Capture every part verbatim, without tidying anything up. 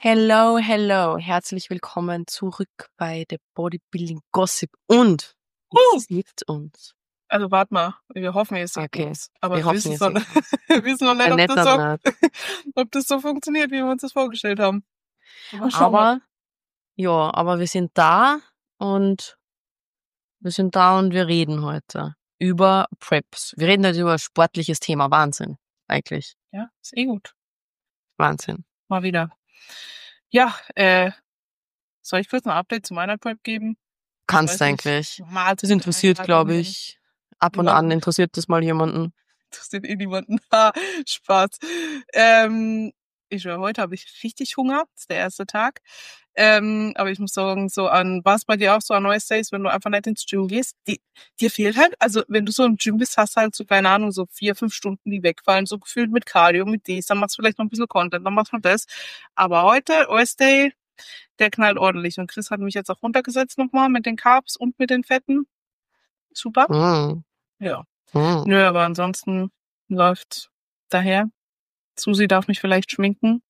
Hello, hello. Herzlich willkommen zurück bei der Bodybuilding Gossip und Uh, es liebt uns. also warte mal, wir hoffen, es liegt Okay, uns. Aber wir wir hoffen, wissen es noch, liebt wir wissen noch nicht, Äh, ob nicht das, so, oder nicht. ob das so funktioniert, wie wir uns das vorgestellt haben. Aber schauen wir. Aber, ja, aber wir sind da und wir sind da und wir reden heute über Preps. Wir reden heute über ein sportliches Thema. Wahnsinn, eigentlich. Ja, ist eh gut. Wahnsinn. Mal wieder. Ja, äh, soll ich kurz ein Update zu meiner Prep geben? Kannst Weiß nicht. eigentlich. Mal Das interessiert, glaube ich, ab und an interessiert das mal jemanden. Interessiert eh niemanden. Ha, Spaß. Ähm, ich schwör, heute habe ich richtig Hunger. Das ist der erste Tag. Ähm, aber ich muss sagen, so an, was bei dir auch so an Neues Days, wenn du einfach nicht ins Gym gehst, die, dir fehlt halt, also wenn du so im Gym bist, hast du halt so, keine Ahnung, so vier, fünf Stunden, die wegfallen, so gefühlt mit Cardio, mit dies, dann machst du vielleicht noch ein bisschen Content, dann machst du das. Aber heute, O S Day, der knallt ordentlich. Und Chris hat mich jetzt auch runtergesetzt nochmal mit den Carbs und mit den Fetten. Super. Mm. Ja. Mm. Nö, aber ansonsten läuft daher. Susi darf mich vielleicht schminken.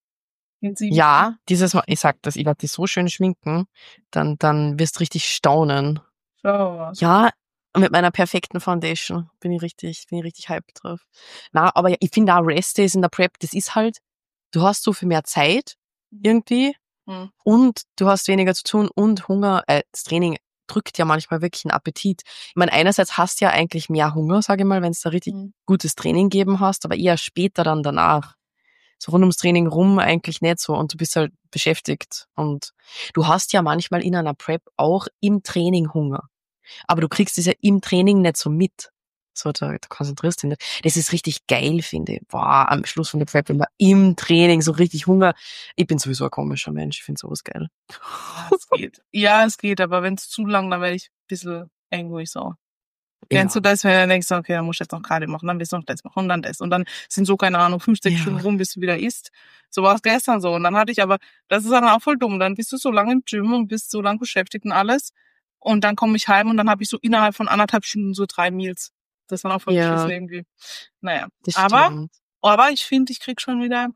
Ja, dieses Mal, ich sag das, ich werde dich so schön schminken, dann, dann wirst du richtig staunen. So. Ja, mit meiner perfekten Foundation bin ich richtig, bin ich richtig hyped drauf. Na, aber ich finde auch Rest Days in der Prep, das ist halt, du hast so viel mehr Zeit, irgendwie, Mhm. und du hast weniger zu tun und Hunger, äh, das Training drückt ja manchmal wirklich einen Appetit. Ich meine, einerseits hast du ja eigentlich mehr Hunger, sage ich mal, wenn es da richtig Mhm. gutes Training geben hast, aber eher später dann danach. So rund ums Training rum eigentlich nicht so und du bist halt beschäftigt und du hast ja manchmal in einer Prep auch im Training Hunger. Aber du kriegst es ja im Training nicht so mit. So, da, da konzentrierst du dich nicht. Das ist richtig geil, finde ich. Boah, am Schluss von der Prep, wenn man im Training so richtig Hunger. Ich bin sowieso ein komischer Mensch, ich finde sowas geil. Ja, es geht. Ja, es geht, aber wenn es zu lang, dann werde ich ein bisschen angry so. Ja. Kennst du das, wenn du denkst, okay, dann musst du jetzt noch gerade machen, dann willst du noch das machen und dann das. Und dann sind so, keine Ahnung, fünf, sechs Ja. Stunden rum, bis du wieder isst. So war es gestern so. Und dann hatte ich aber, das ist dann auch voll dumm. Dann bist du so lange im Gym und bist so lang beschäftigt und alles. Und dann komme ich heim und dann habe ich so innerhalb von anderthalb Stunden so drei Meals. Das ist dann auch voll Ja. beschissen irgendwie. Naja. Das Aber, stimmt. aber ich finde, ich krieg schon wieder.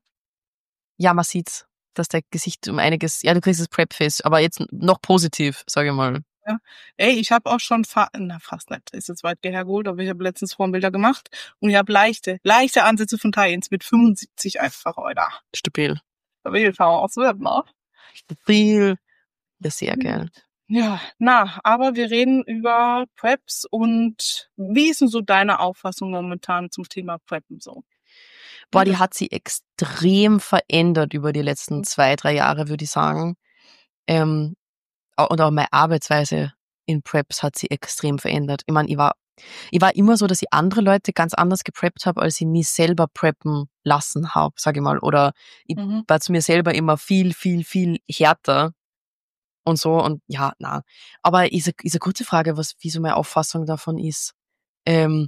Ja, man sieht's, dass dein Gesicht um einiges, ja, du kriegst das Prep-Face, aber jetzt noch positiv, sage ich mal. Ja. Ey, ich habe auch schon, fa- na fast nicht, ist jetzt weit hergeholt, aber ich habe letztens Formbilder gemacht und ich habe leichte, leichte Ansätze von Tie-Ins mit fünfundsiebzig einfach, Alter. Stabil. Stabil, schauen wir aus wird, ne? Stabil. Ja, sehr geil. Ja, na, aber wir reden über Preps und wie ist denn so deine Auffassung momentan zum Thema Preppen so? Boah, die hat sie extrem verändert über die letzten zwei, drei Jahre, würde ich sagen. Ähm, und auch meine Arbeitsweise in Preps hat sie extrem verändert. Ich meine, ich war, ich war immer so, dass ich andere Leute ganz anders gepreppt habe, als ich mich selber preppen lassen habe, sage ich mal. Oder ich Mhm. war zu mir selber immer viel, viel, viel härter und so. Und ja, na. Aber ist eine, ist eine gute Frage, was, wie so meine Auffassung davon ist. Ähm,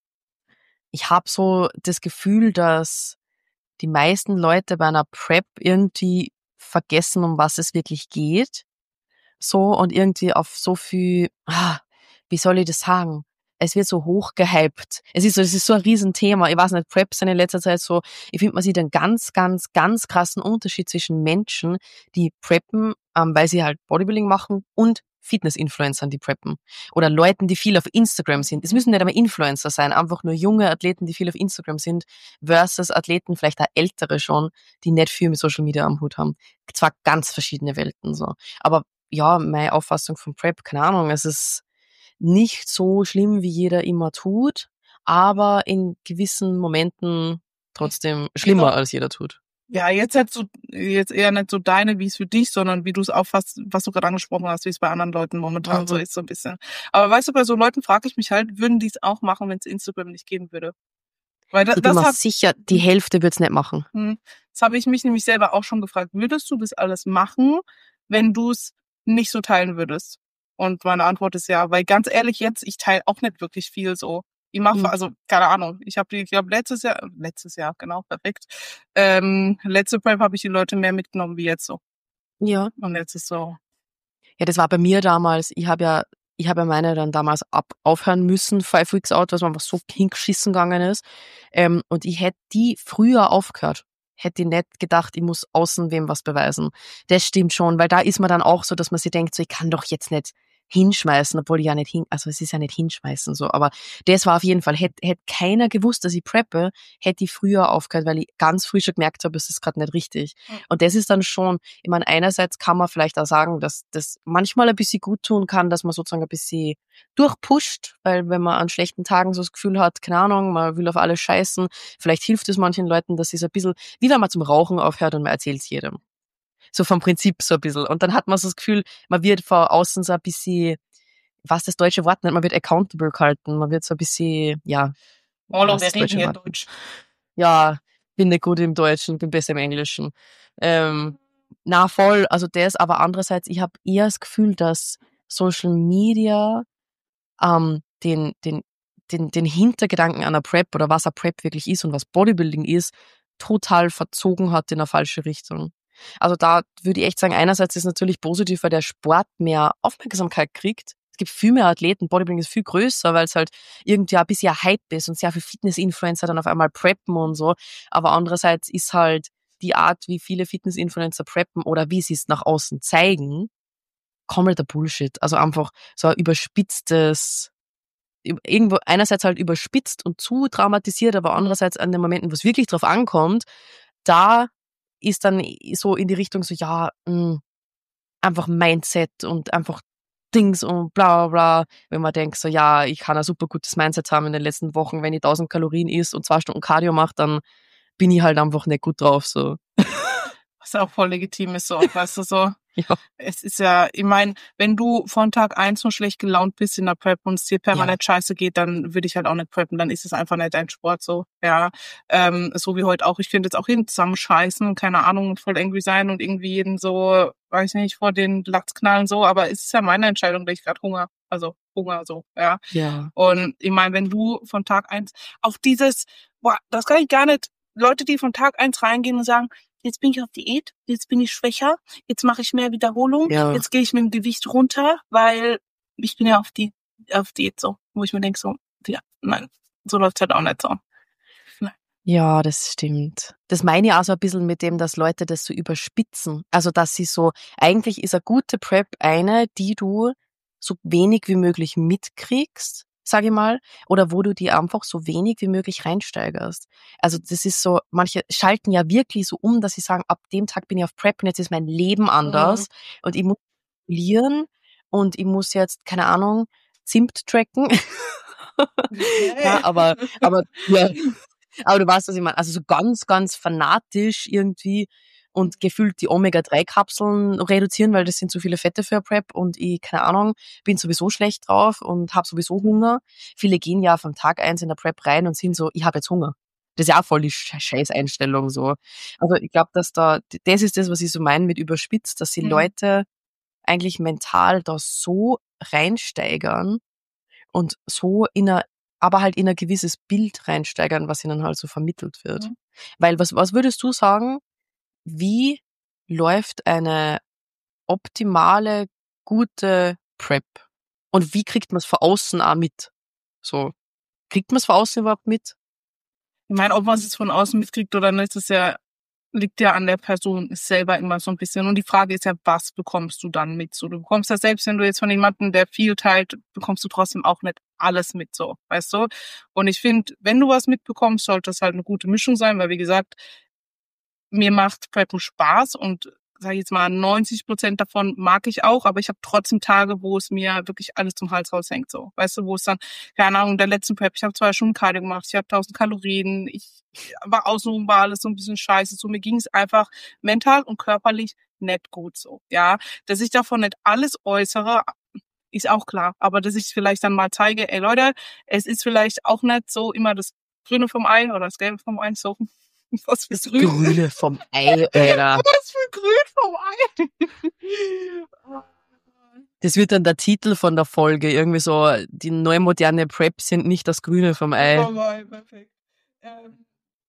ich habe so das Gefühl, dass die meisten Leute bei einer Prep irgendwie vergessen, um was es wirklich geht. So und irgendwie auf so viel, ah, wie soll ich das sagen? Es wird so hoch gehypt. Es ist so, es ist so ein Riesenthema. Ich weiß nicht, Preps sind in letzter Zeit so, ich finde, man sieht einen ganz, ganz, ganz krassen Unterschied zwischen Menschen, die preppen, ähm, weil sie halt Bodybuilding machen und Fitness-Influencern, die preppen. Oder Leuten, die viel auf Instagram sind. Es müssen nicht einmal Influencer sein, einfach nur junge Athleten, die viel auf Instagram sind, versus Athleten, vielleicht auch ältere schon, die nicht viel mit Social Media am Hut haben. Zwar ganz verschiedene Welten so. Aber ja, meine Auffassung von Prep, keine Ahnung, es ist nicht so schlimm, wie jeder immer tut, aber in gewissen Momenten trotzdem schlimmer, Genau. als jeder tut. Ja, jetzt halt so, jetzt eher nicht so deine, wie es für dich, sondern wie du es auffasst, was du gerade angesprochen hast, wie es bei anderen Leuten momentan Mhm. so ist, so ein bisschen. Aber weißt du, bei so Leuten frage ich mich halt, würden die es auch machen, wenn es Instagram nicht geben würde? Weil da, Ich bin das mir hat, sicher, die Hälfte wird's nicht machen. hm, das habe ich mich nämlich selber auch schon gefragt. Würdest du das alles machen, wenn du es nicht so teilen würdest? Und meine Antwort ist ja, weil ganz ehrlich jetzt, ich teile auch nicht wirklich viel so. Ich mache, Mhm. also keine Ahnung, ich habe die, ich glaube letztes Jahr, letztes Jahr, genau, perfekt. Ähm, letzte Prep habe ich die Leute mehr mitgenommen wie jetzt so. Ja. Und jetzt ist so. Ja, das war bei mir damals. Ich habe ja, ich habe ja meine dann damals ab, aufhören müssen, Five Weeks Out, was mir einfach so hingeschissen gegangen ist. Ähm, und ich hätte die früher aufgehört. hätte ich nicht gedacht, ich muss außen wem was beweisen. Das stimmt schon, weil da ist man dann auch so, dass man sich denkt, so, ich kann doch jetzt nicht hinschmeißen, obwohl ich ja nicht hin, also es ist ja nicht hinschmeißen so, aber das war auf jeden Fall, hätte hätt keiner gewusst, dass ich preppe, hätte ich früher aufgehört, weil ich ganz früh schon gemerkt habe, es ist gerade nicht richtig. Mhm. Und das ist dann schon, ich meine, einerseits kann man vielleicht auch sagen, dass das manchmal ein bisschen gut tun kann, dass man sozusagen ein bisschen durchpusht, weil wenn man an schlechten Tagen so das Gefühl hat, keine Ahnung, man will auf alles scheißen, vielleicht hilft es manchen Leuten, dass es ein bisschen, wie wenn man zum Rauchen aufhört und man erzählt es jedem. So vom Prinzip so ein bisschen. Und dann hat man so das Gefühl, man wird von außen so ein bisschen, was das deutsche Wort nennt, man wird accountable gehalten, man wird so ein bisschen, ja. Molo, wir reden hier Deutsch. Ja, bin nicht gut im Deutschen, bin besser im Englischen. Ähm, na voll, also das, aber andererseits, ich habe eher das Gefühl, dass Social Media ähm, den, den, den, den Hintergedanken einer Prep oder was eine Prep wirklich ist und was Bodybuilding ist, total verzogen hat in eine falsche Richtung. Also da würde ich echt sagen, einerseits ist es natürlich positiv, weil der Sport mehr Aufmerksamkeit kriegt. Es gibt viel mehr Athleten, Bodybuilding ist viel größer, weil es halt irgendwie ein bisschen ein Hype ist und sehr viele Fitness-Influencer dann auf einmal preppen und so. Aber andererseits ist halt die Art, wie viele Fitness-Influencer preppen oder wie sie es nach außen zeigen, kompletter Bullshit. Also einfach so ein überspitztes, irgendwo einerseits halt überspitzt und zu dramatisiert, aber andererseits an den Momenten, wo es wirklich drauf ankommt, da ist dann so in die Richtung so, ja, mh, einfach Mindset und einfach Dings und bla bla bla, wenn man denkt so, ja, ich kann ein super gutes Mindset haben in den letzten Wochen, wenn ich tausend Kalorien isst und zwei Stunden Cardio mache, dann bin ich halt einfach nicht gut drauf, so. Was auch voll legitim ist, so, weißt du, so. Ja. Es ist ja, ich meine, wenn du von Tag eins nur schlecht gelaunt bist in der Prep und es dir permanent ja. scheiße geht, dann würde ich halt auch nicht preppen, dann ist es einfach nicht dein Sport, so, ja. Ähm, so wie heute auch, ich finde jetzt auch jeden zusammenscheißen und keine Ahnung, voll angry sein und irgendwie jeden so, weiß nicht, vor den Latz knallen, so, aber es ist ja meine Entscheidung, dass ich gerade Hunger, also Hunger, so, ja. Ja. Und ich meine, wenn du von Tag eins, auch dieses, boah, das kann ich gar nicht, Leute, die von Tag eins reingehen und sagen, jetzt bin ich auf Diät, jetzt bin ich schwächer, jetzt mache ich mehr Wiederholung, ja. Jetzt gehe ich mit dem Gewicht runter, weil ich bin ja auf die auf Diät so, wo ich mir denke so, ja, nein, so läuft's halt auch nicht so. Nein. Ja, das stimmt. Das meine ich auch so ein bisschen mit dem, dass Leute das so überspitzen. Also, dass sie so, eigentlich ist eine gute Prep eine, die du so wenig wie möglich mitkriegst, sage ich mal, oder wo du die einfach so wenig wie möglich reinsteigerst. Also das ist so, manche schalten ja wirklich so um, dass sie sagen, ab dem Tag bin ich auf Prep und jetzt ist mein Leben anders mhm. und ich muss verlieren und ich muss jetzt, keine Ahnung, Zimt tracken. ja, aber, aber, ja, aber du weißt, was ich meine. Also so ganz, ganz fanatisch irgendwie und gefühlt die Omega drei Kapseln reduzieren, weil das sind zu viele Fette für Prep und ich, keine Ahnung, bin sowieso schlecht drauf und habe sowieso Hunger. Viele gehen ja vom Tag eins in der Prep rein und sind so, ich habe jetzt Hunger. Das ist ja auch voll die Scheißeinstellung so. Also ich glaube, dass da, das ist das, was ich so meine mit überspitzt, dass die mhm. Leute eigentlich mental da so reinsteigern und so in einer, aber halt in ein gewisses Bild reinsteigern, was ihnen halt so vermittelt wird. Mhm. Weil was, was würdest du sagen, wie läuft eine optimale, gute Prep? Und wie kriegt man es von außen auch mit? So, kriegt man es von außen überhaupt mit? Ich meine, ob man es von außen mitkriegt oder nicht, ist ja, liegt ja an der Person selber immer so ein bisschen. Und die Frage ist ja, was bekommst du dann mit? So, du bekommst ja selbst, wenn du jetzt von jemandem, der viel teilt, bekommst du trotzdem auch nicht alles mit, so, weißt du? Und ich finde, wenn du was mitbekommst, sollte das halt eine gute Mischung sein, weil wie gesagt, mir macht Preppen Spaß und sage ich jetzt mal, neunzig Prozent davon mag ich auch, aber ich habe trotzdem Tage, wo es mir wirklich alles zum Hals raushängt, so, weißt du, wo es dann, keine Ahnung, der letzten Prep, ich habe zwei Stunden Cardio gemacht, ich habe tausend Kalorien, ich war außenrum, war alles so ein bisschen scheiße, so, mir ging es einfach mental und körperlich nicht gut, so, ja, dass ich davon nicht alles äußere, ist auch klar, aber dass ich vielleicht dann mal zeige, ey Leute, es ist vielleicht auch nicht so immer das Grüne vom Ei oder das Gelbe vom Ei, so. Was für das Grün? Grüne vom Ei, Alter. Was für Grün vom Ei? Das wird dann der Titel von der Folge. Irgendwie so, die neue moderne Prep sind nicht das Grüne vom Ei. Vom Ei, perfekt. Ähm,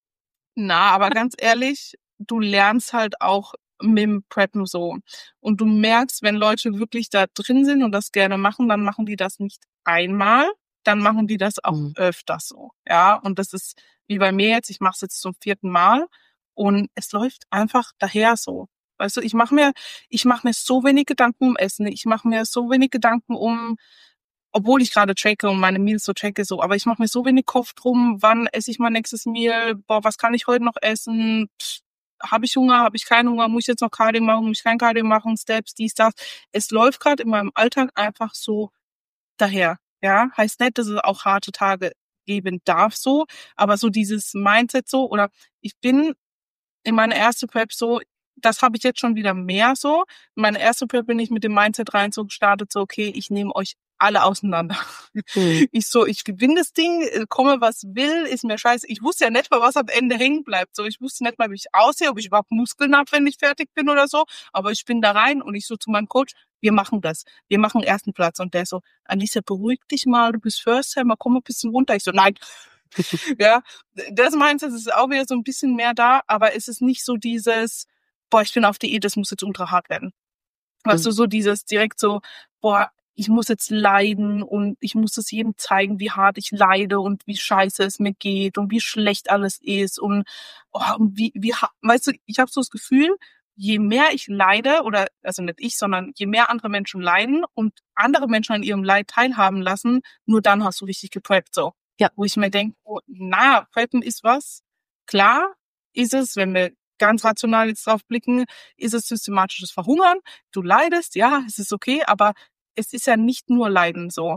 na, aber ganz ehrlich, du lernst halt auch mit dem Preppen so. Und du merkst, wenn Leute wirklich da drin sind und das gerne machen, dann machen die das nicht einmal, dann machen die das auch mhm. öfters so. Ja, und das ist wie bei mir jetzt, ich mache es jetzt zum vierten Mal Und es läuft einfach daher so. Weißt du, ich mache mir, ich mache mir so wenig Gedanken um Essen. Ich mache mir so wenig Gedanken um, obwohl ich gerade tracke und meine Meals so tracke, so, aber ich mache mir so wenig Kopf drum, wann esse ich mein nächstes Meal, boah, was kann ich heute noch essen, habe ich Hunger, habe ich keinen Hunger, muss ich jetzt noch Cardio machen, muss ich kein Cardio machen, Steps, dies, das. Es läuft gerade in meinem Alltag einfach so daher, ja. Heißt nicht, dass es auch harte Tage geben darf so, aber so dieses Mindset so, oder ich bin in meine erste Prep so, das habe ich jetzt schon wieder mehr so. In meine erste Prep bin ich mit dem Mindset rein so gestartet, so okay, ich nehme euch alle auseinander. Hm. Ich so, ich gewinne das Ding, komme was will, ist mir scheiße. Ich wusste ja nicht mal, was am Ende hängen bleibt. So, ich wusste nicht mal, wie ich aussehe, ob ich überhaupt Muskeln habe, wenn ich fertig bin oder so. Aber ich bin da rein und ich so zu meinem Coach, wir machen das. Wir machen ersten Platz. Und der so, Alicia, beruhig dich mal, du bist First Time, komm ein bisschen runter. Ich so, nein. Ja, das Mindset ist auch wieder so ein bisschen mehr da, aber es ist nicht so dieses, boah, ich bin auf Diät, das muss jetzt ultra hart werden. Weißt du, so dieses direkt so, boah, ich muss jetzt leiden und ich muss es jedem zeigen, wie hart ich leide und wie scheiße es mir geht und wie schlecht alles ist und, oh, und wie, wie, weißt du, ich habe so das Gefühl, je mehr ich leide, oder, also nicht ich, sondern je mehr andere Menschen leiden und andere Menschen an ihrem Leid teilhaben lassen, nur dann hast du richtig gepreppt, so. Ja. Wo ich mir denke, oh, na, preppen ist was. Klar ist es, wenn wir ganz rational jetzt drauf blicken, ist es systematisches Verhungern. Du leidest, ja, es ist okay, aber es ist ja nicht nur Leiden so.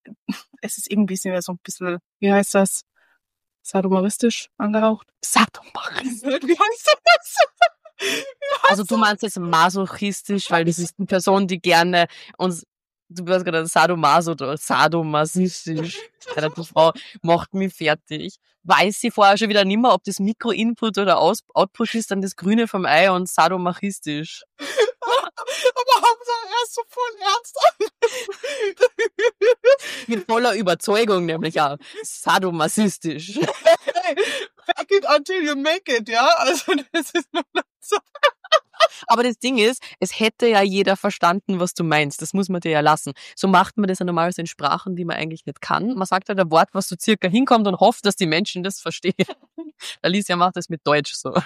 Es ist irgendwie so ein bisschen, wie heißt das? Sadomaristisch angehaucht? Sadomaristisch. Wie heißt das? Wie heißt also du meinst jetzt masochistisch, weil das ist eine Person, die gerne uns, du hast gerade Sadomaso oder sadomasochistisch. Die Frau macht mich fertig. Weiß sie vorher schon wieder nicht mehr, ob das Mikro-Input oder Aus- Output ist, dann das Grüne vom Ei und sadomachistisch. Aber Hauptsache er ist so voll ernst. Mit voller Überzeugung nämlich auch. Sadomasochistisch. Hey, fake it until you make it, ja? Also das ist nur so. Aber das Ding ist, es hätte ja jeder verstanden, was du meinst. Das muss man dir ja lassen. So macht man das ja normalerweise in Sprachen, die man eigentlich nicht kann. Man sagt halt ein Wort, was so circa hinkommt und hofft, dass die Menschen das verstehen. Alicia macht das mit Deutsch so.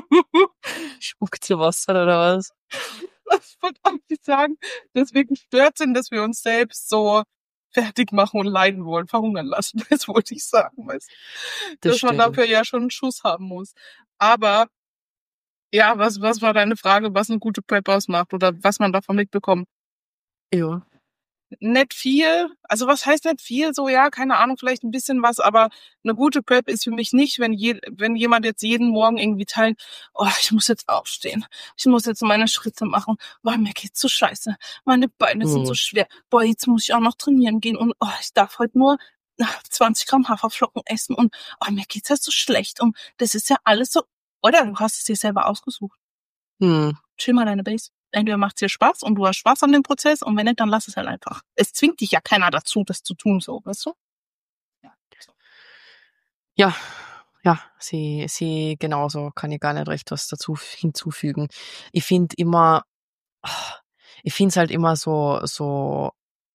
Spuckt sie Wasser oder was? Ich wollte eigentlich sagen, deswegen stört sind, dass wir uns selbst so fertig machen und leiden wollen, verhungern lassen. Das wollte ich sagen, weißt du? Dass man dafür ja schon einen Schuss haben muss. Aber ja, was, was war deine Frage, was eine gute Prep ausmacht oder was man davon mitbekommt? Ja. Nicht viel. Also was heißt nicht viel? So, ja, keine Ahnung, vielleicht ein bisschen was, aber eine gute Prep ist für mich nicht, wenn je, wenn jemand jetzt jeden Morgen irgendwie teilt, oh, ich muss jetzt aufstehen. Ich muss jetzt meine Schritte machen. Boah, mir geht's so scheiße. Meine Beine hm. sind so schwer. Boah, jetzt muss ich auch noch trainieren gehen und oh, ich darf heute nur zwanzig Gramm Haferflocken essen und oh, mir geht's ja so schlecht und das ist ja alles so, oder? Du hast es dir selber ausgesucht. Hm. Chill mal deine Base. Entweder macht es dir Spaß und du hast Spaß an dem Prozess und wenn nicht, dann lass es halt einfach. Es zwingt dich ja keiner dazu, das zu tun, so, weißt du? Ja, so. Ja, ja, sie, sie genauso, kann ich gar nicht recht was dazu hinzufügen. Ich finde immer, ich finde es halt immer so, so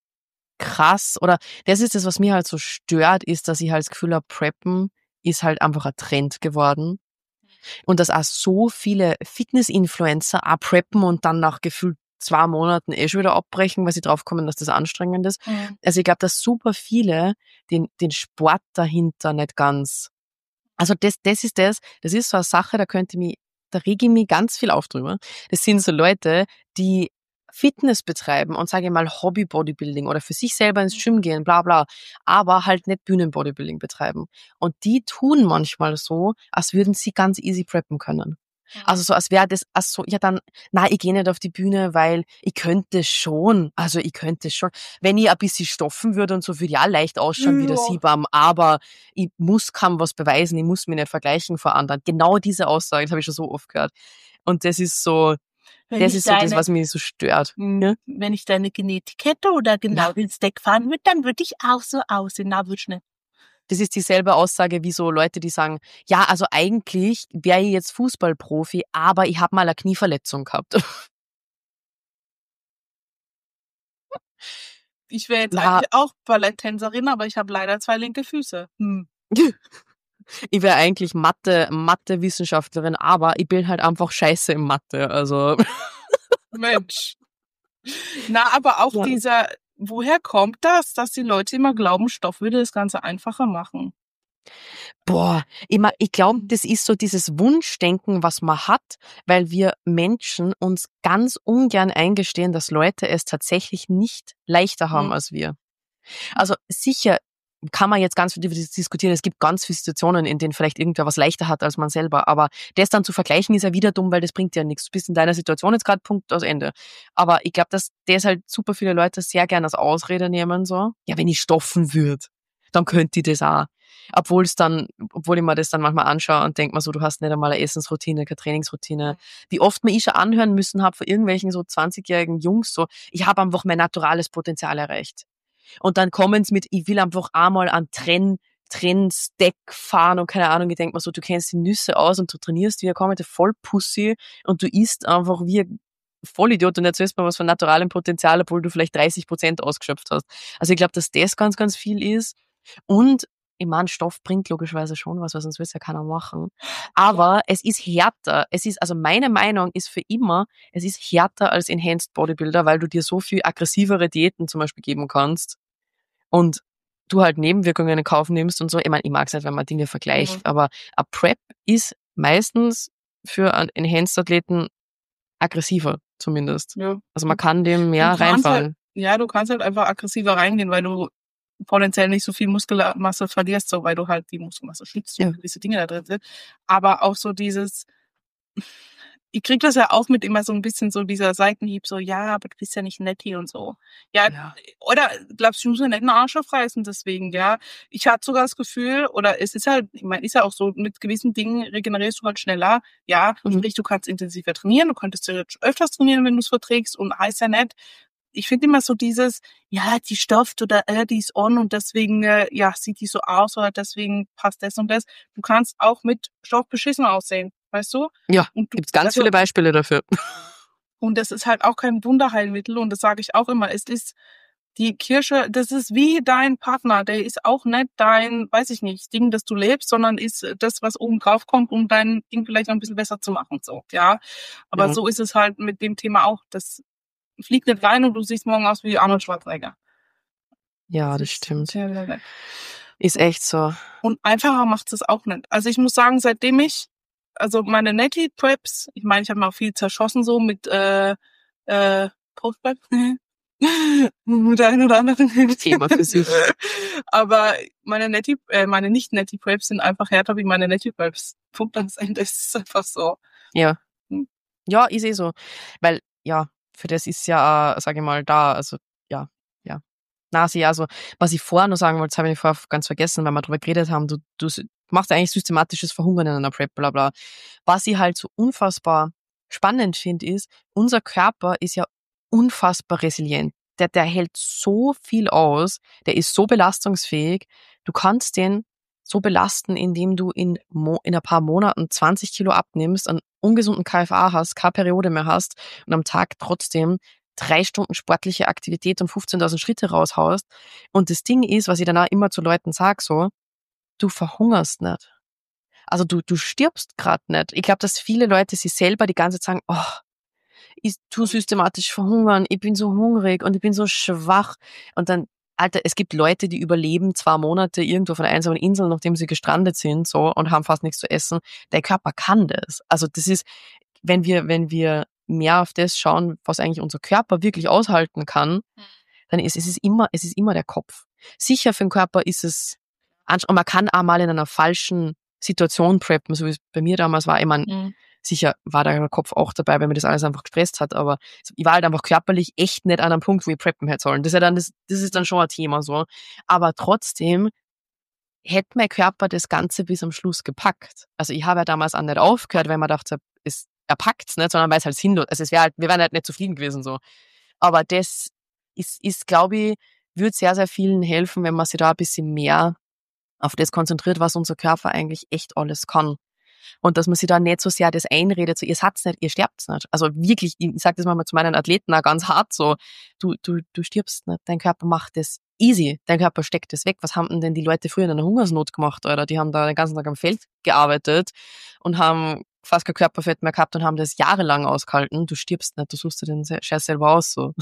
krass, oder das ist das, was mir halt so stört, ist, dass ich halt das Gefühl habe, Preppen ist halt einfach ein Trend geworden. Und dass auch so viele Fitness-Influencer auch preppen und dann nach gefühlt zwei Monaten eh schon wieder abbrechen, weil sie draufkommen, dass das anstrengend ist. Mhm. Also ich glaube, dass super viele den, den Sport dahinter nicht ganz, also das, das ist das, das ist so eine Sache, da könnte mich, da rege ich mich ganz viel auf drüber. Das sind so Leute, die Fitness betreiben und sage ich mal Hobby-Bodybuilding oder für sich selber ins Gym gehen, bla bla, aber halt nicht Bühnen-Bodybuilding betreiben. Und die tun manchmal so, als würden sie ganz easy preppen können. Ja. Also so, als wäre das, als so, ja dann, na, ich gehe nicht auf die Bühne, weil ich könnte schon, also ich könnte schon, wenn ich ein bisschen stoffen würde und so, würde ich auch leicht ausschauen ja. wie der Siebam, aber ich muss kaum was beweisen, ich muss mich nicht vergleichen vor anderen. Genau diese Aussage, das habe ich schon so oft gehört. Und das ist so, Wenn das ist so deine, das, was mich so stört. Ja? Wenn ich deine Genetik hätte oder genau ja. den Stack fahren würde, dann würde ich auch so aussehen. Na, würde ich nicht. Das ist dieselbe Aussage wie so Leute, die sagen, ja, also eigentlich wäre ich jetzt Fußballprofi, aber ich habe mal eine Knieverletzung gehabt. Ich wäre jetzt Na, eigentlich auch Balletttänzerin, aber ich habe leider zwei linke Füße. Hm. Ich wäre eigentlich Mathe, Mathe-Wissenschaftlerin, aber ich bin halt einfach scheiße in Mathe, also. Mensch. Na, aber auch Ja. dieser, woher kommt das, dass die Leute immer glauben, Stoff würde das Ganze einfacher machen? Boah, ich, mein, ich glaube, das ist so dieses Wunschdenken, was man hat, weil wir Menschen uns ganz ungern eingestehen, dass Leute es tatsächlich nicht leichter haben Mhm. als wir. Also sicher kann man jetzt ganz viel diskutieren, es gibt ganz viele Situationen, in denen vielleicht irgendwer was leichter hat als man selber, aber das dann zu vergleichen ist ja wieder dumm, weil das bringt ja nichts. Du bist in deiner Situation jetzt gerade, Punkt, aus Ende. Aber ich glaube, dass das halt super viele Leute sehr gerne als Ausrede nehmen, so. Ja, wenn ich stoffen würde, dann könnte ich das auch. Obwohl es dann, obwohl ich mir das dann manchmal anschaue und denke mir so, du hast nicht einmal eine Essensroutine, keine Trainingsroutine. Wie oft mir ich schon anhören müssen habe von irgendwelchen so zwanzigjährigen Jungs, so, ich habe einfach mein naturales Potenzial erreicht. Und dann kommen sie mit, ich will einfach einmal an Trenn, Trennstack fahren und keine Ahnung, ich denk mir so, du kennst die Nüsse aus und du trainierst wie eine kommende Vollpussy und du isst einfach wie ein Vollidiot und erzählst mir was von naturalem Potenzial, obwohl du vielleicht dreißig Prozent ausgeschöpft hast. Also ich glaube, dass das ganz, ganz viel ist. Und ich meine, Stoff bringt logischerweise schon was, weil sonst will es ja keiner machen. Aber es ist härter. Es ist, also meine Meinung ist für immer, es ist härter als Enhanced Bodybuilder, weil du dir so viel aggressivere Diäten zum Beispiel geben kannst und du halt Nebenwirkungen in Kauf nimmst und so. Ich meine, ich mag es nicht, wenn man Dinge vergleicht, Mhm. aber ein Prep ist meistens für einen Enhanced-Athleten aggressiver zumindest. Ja. Also man kann dem mehr Du kannst halt, reinfallen. ja, du kannst halt einfach aggressiver reingehen, weil du potenziell nicht so viel Muskelmasse verlierst, so weil du halt die Muskelmasse schützt und Ja. gewisse Dinge da drin sind. Aber auch so dieses, ich krieg das ja auch mit immer so ein bisschen so dieser Seitenhieb, so, ja, aber du bist ja nicht nett hier und so. Ja, Ja. oder glaubst du, ich muss mir nicht einen Arsch aufreißen deswegen, ja. Ich hatte sogar das Gefühl, oder es ist halt, ich meine, ist ja auch so, mit gewissen Dingen regenerierst du halt schneller. Ja, Mhm. sprich, du kannst intensiver trainieren, du könntest theoretisch öfters trainieren, wenn du es verträgst und heißt ja nicht, ich finde immer so dieses, ja, die stofft oder äh, die ist on und deswegen, äh, ja, sieht die so aus oder deswegen passt das und das. Du kannst auch mit Stoff beschissen aussehen, weißt du? Ja, Und du, gibt's ganz also, viele Beispiele dafür. und das ist halt auch kein Wunderheilmittel und das sage ich auch immer. Es ist die Kirsche, das ist wie dein Partner, der ist auch nicht dein, weiß ich nicht, Ding, das du lebst, sondern ist das, was oben drauf kommt, um dein Ding vielleicht noch ein bisschen besser zu machen, so, ja. Aber Ja. so ist es halt mit dem Thema auch. Das fliegt nicht rein und du siehst morgen aus wie Arnold Schwarzenegger. Ja, das ist stimmt. sehr, sehr nett. Ist echt so. Und einfacher macht es auch nicht. Also ich muss sagen, seitdem ich, also meine Netty Preps, ich meine, ich habe mal viel zerschossen so mit äh, äh, Post-Prep. mit der einen oder anderen Thema für sich. Aber meine Netty, äh, meine nicht Netty Preps sind einfach härter wie meine Netty Preps. Punkt ans Ende. Es ist einfach so. Ja. Hm. Ja, ist eh so. Weil, ja, für das ist ja, sage ich mal, da, also, ja, ja. Na, sie, also, was ich vorher noch sagen wollte, das habe ich vorher ganz vergessen, weil wir drüber geredet haben, du, du machst eigentlich systematisches Verhungern in einer Prep, bla, bla. Was ich halt so unfassbar spannend finde, ist, unser Körper ist ja unfassbar resilient. Der, der hält so viel aus, der ist so belastungsfähig. Du kannst den so belasten, indem du in, Mo- in ein paar Monaten zwanzig Kilo abnimmst, einen ungesunden K F A hast, keine Periode mehr hast und am Tag trotzdem drei Stunden sportliche Aktivität und fünfzehntausend Schritte raushaust. Und das Ding ist, was ich danach immer zu Leuten sage, so, du verhungerst nicht. Also du, du stirbst gerade nicht. Ich glaube, dass viele Leute sich selber die ganze Zeit sagen, oh, ich tu systematisch verhungern, ich bin so hungrig und ich bin so schwach. Und dann, Alter, es gibt Leute, die überleben zwei Monate irgendwo auf einer einsamen Insel, nachdem sie gestrandet sind, so, und haben fast nichts zu essen. Der Körper kann das. Also das ist, wenn wir, wenn wir mehr auf das schauen, was eigentlich unser Körper wirklich aushalten kann, dann ist es ist immer, es ist immer der Kopf. Sicher für den Körper ist es, anst- und man kann auch mal in einer falschen Situation preppen, so wie es bei mir damals war. Ich meine, Mhm. sicher war der Kopf auch dabei, weil mir das alles einfach gestresst hat, aber ich war halt einfach körperlich echt nicht an einem Punkt, wo ich preppen hätte sollen. Das ist ja dann, das, das ist dann schon ein Thema so. Aber trotzdem hätte mein Körper das Ganze bis am Schluss gepackt. Also ich habe ja damals auch nicht aufgehört, weil man dachte, es, er packt's nicht, sondern weil es halt sinnlos, also es wäre halt, wir wären halt nicht zufrieden gewesen so. Aber das ist, ist, glaube ich, würde sehr, sehr vielen helfen, wenn man sich da ein bisschen mehr auf das konzentriert, was unser Körper eigentlich echt alles kann. Und dass man sich da nicht so sehr das einredet, so ihr seid's nicht, ihr sterbt's nicht. Also wirklich, ich sage das mal zu meinen Athleten auch ganz hart so, du, du, du stirbst nicht, dein Körper macht das easy, dein Körper steckt das weg. Was haben denn die Leute früher in einer Hungersnot gemacht, Alter? Die haben da den ganzen Tag am Feld gearbeitet und haben fast kein Körperfett mehr gehabt und haben das jahrelang ausgehalten. Du stirbst nicht, du suchst dir den Scheiß selber aus, so.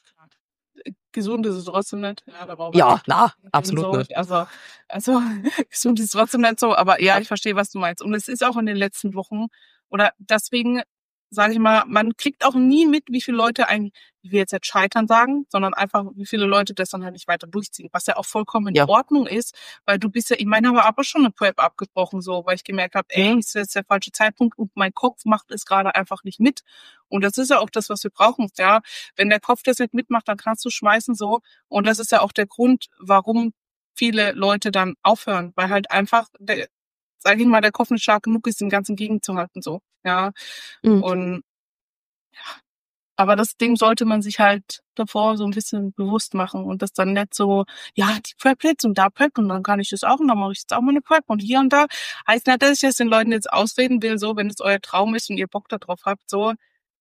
Gesund ist es trotzdem nicht. Ja, da brauchen wir Ja, nicht na, absolut so. nicht. Also, also gesund ist es trotzdem nicht so, aber ja, ich verstehe, was du meinst. Und es ist auch in den letzten Wochen, oder deswegen sage ich mal, man kriegt auch nie mit, wie viele Leute eigentlich, ich will jetzt nicht scheitern sagen, sondern einfach, wie viele Leute das dann halt nicht weiter durchziehen, was ja auch vollkommen in Ja. Ordnung ist, weil du bist ja, ich meine, habe aber schon eine Prep abgebrochen, so, weil ich gemerkt habe, ey, ist jetzt der falsche Zeitpunkt und mein Kopf macht es gerade einfach nicht mit. Und das ist ja auch das, was wir brauchen, ja. Wenn der Kopf das nicht mitmacht, dann kannst du schmeißen, so. Und das ist ja auch der Grund, warum viele Leute dann aufhören, weil halt einfach, der, sag ich mal, der Kopf nicht stark genug ist, dem Ganzen gegenzuhalten, so, ja. Mhm. Und aber das Ding sollte man sich halt davor so ein bisschen bewusst machen und das dann nicht so, ja, die Prep jetzt und da Prep und dann kann ich das auch und dann mache ich jetzt auch mal eine Prep und hier und da. Heißt nicht, dass ich das den Leuten jetzt ausreden will, so, wenn es euer Traum ist und ihr Bock darauf habt, so,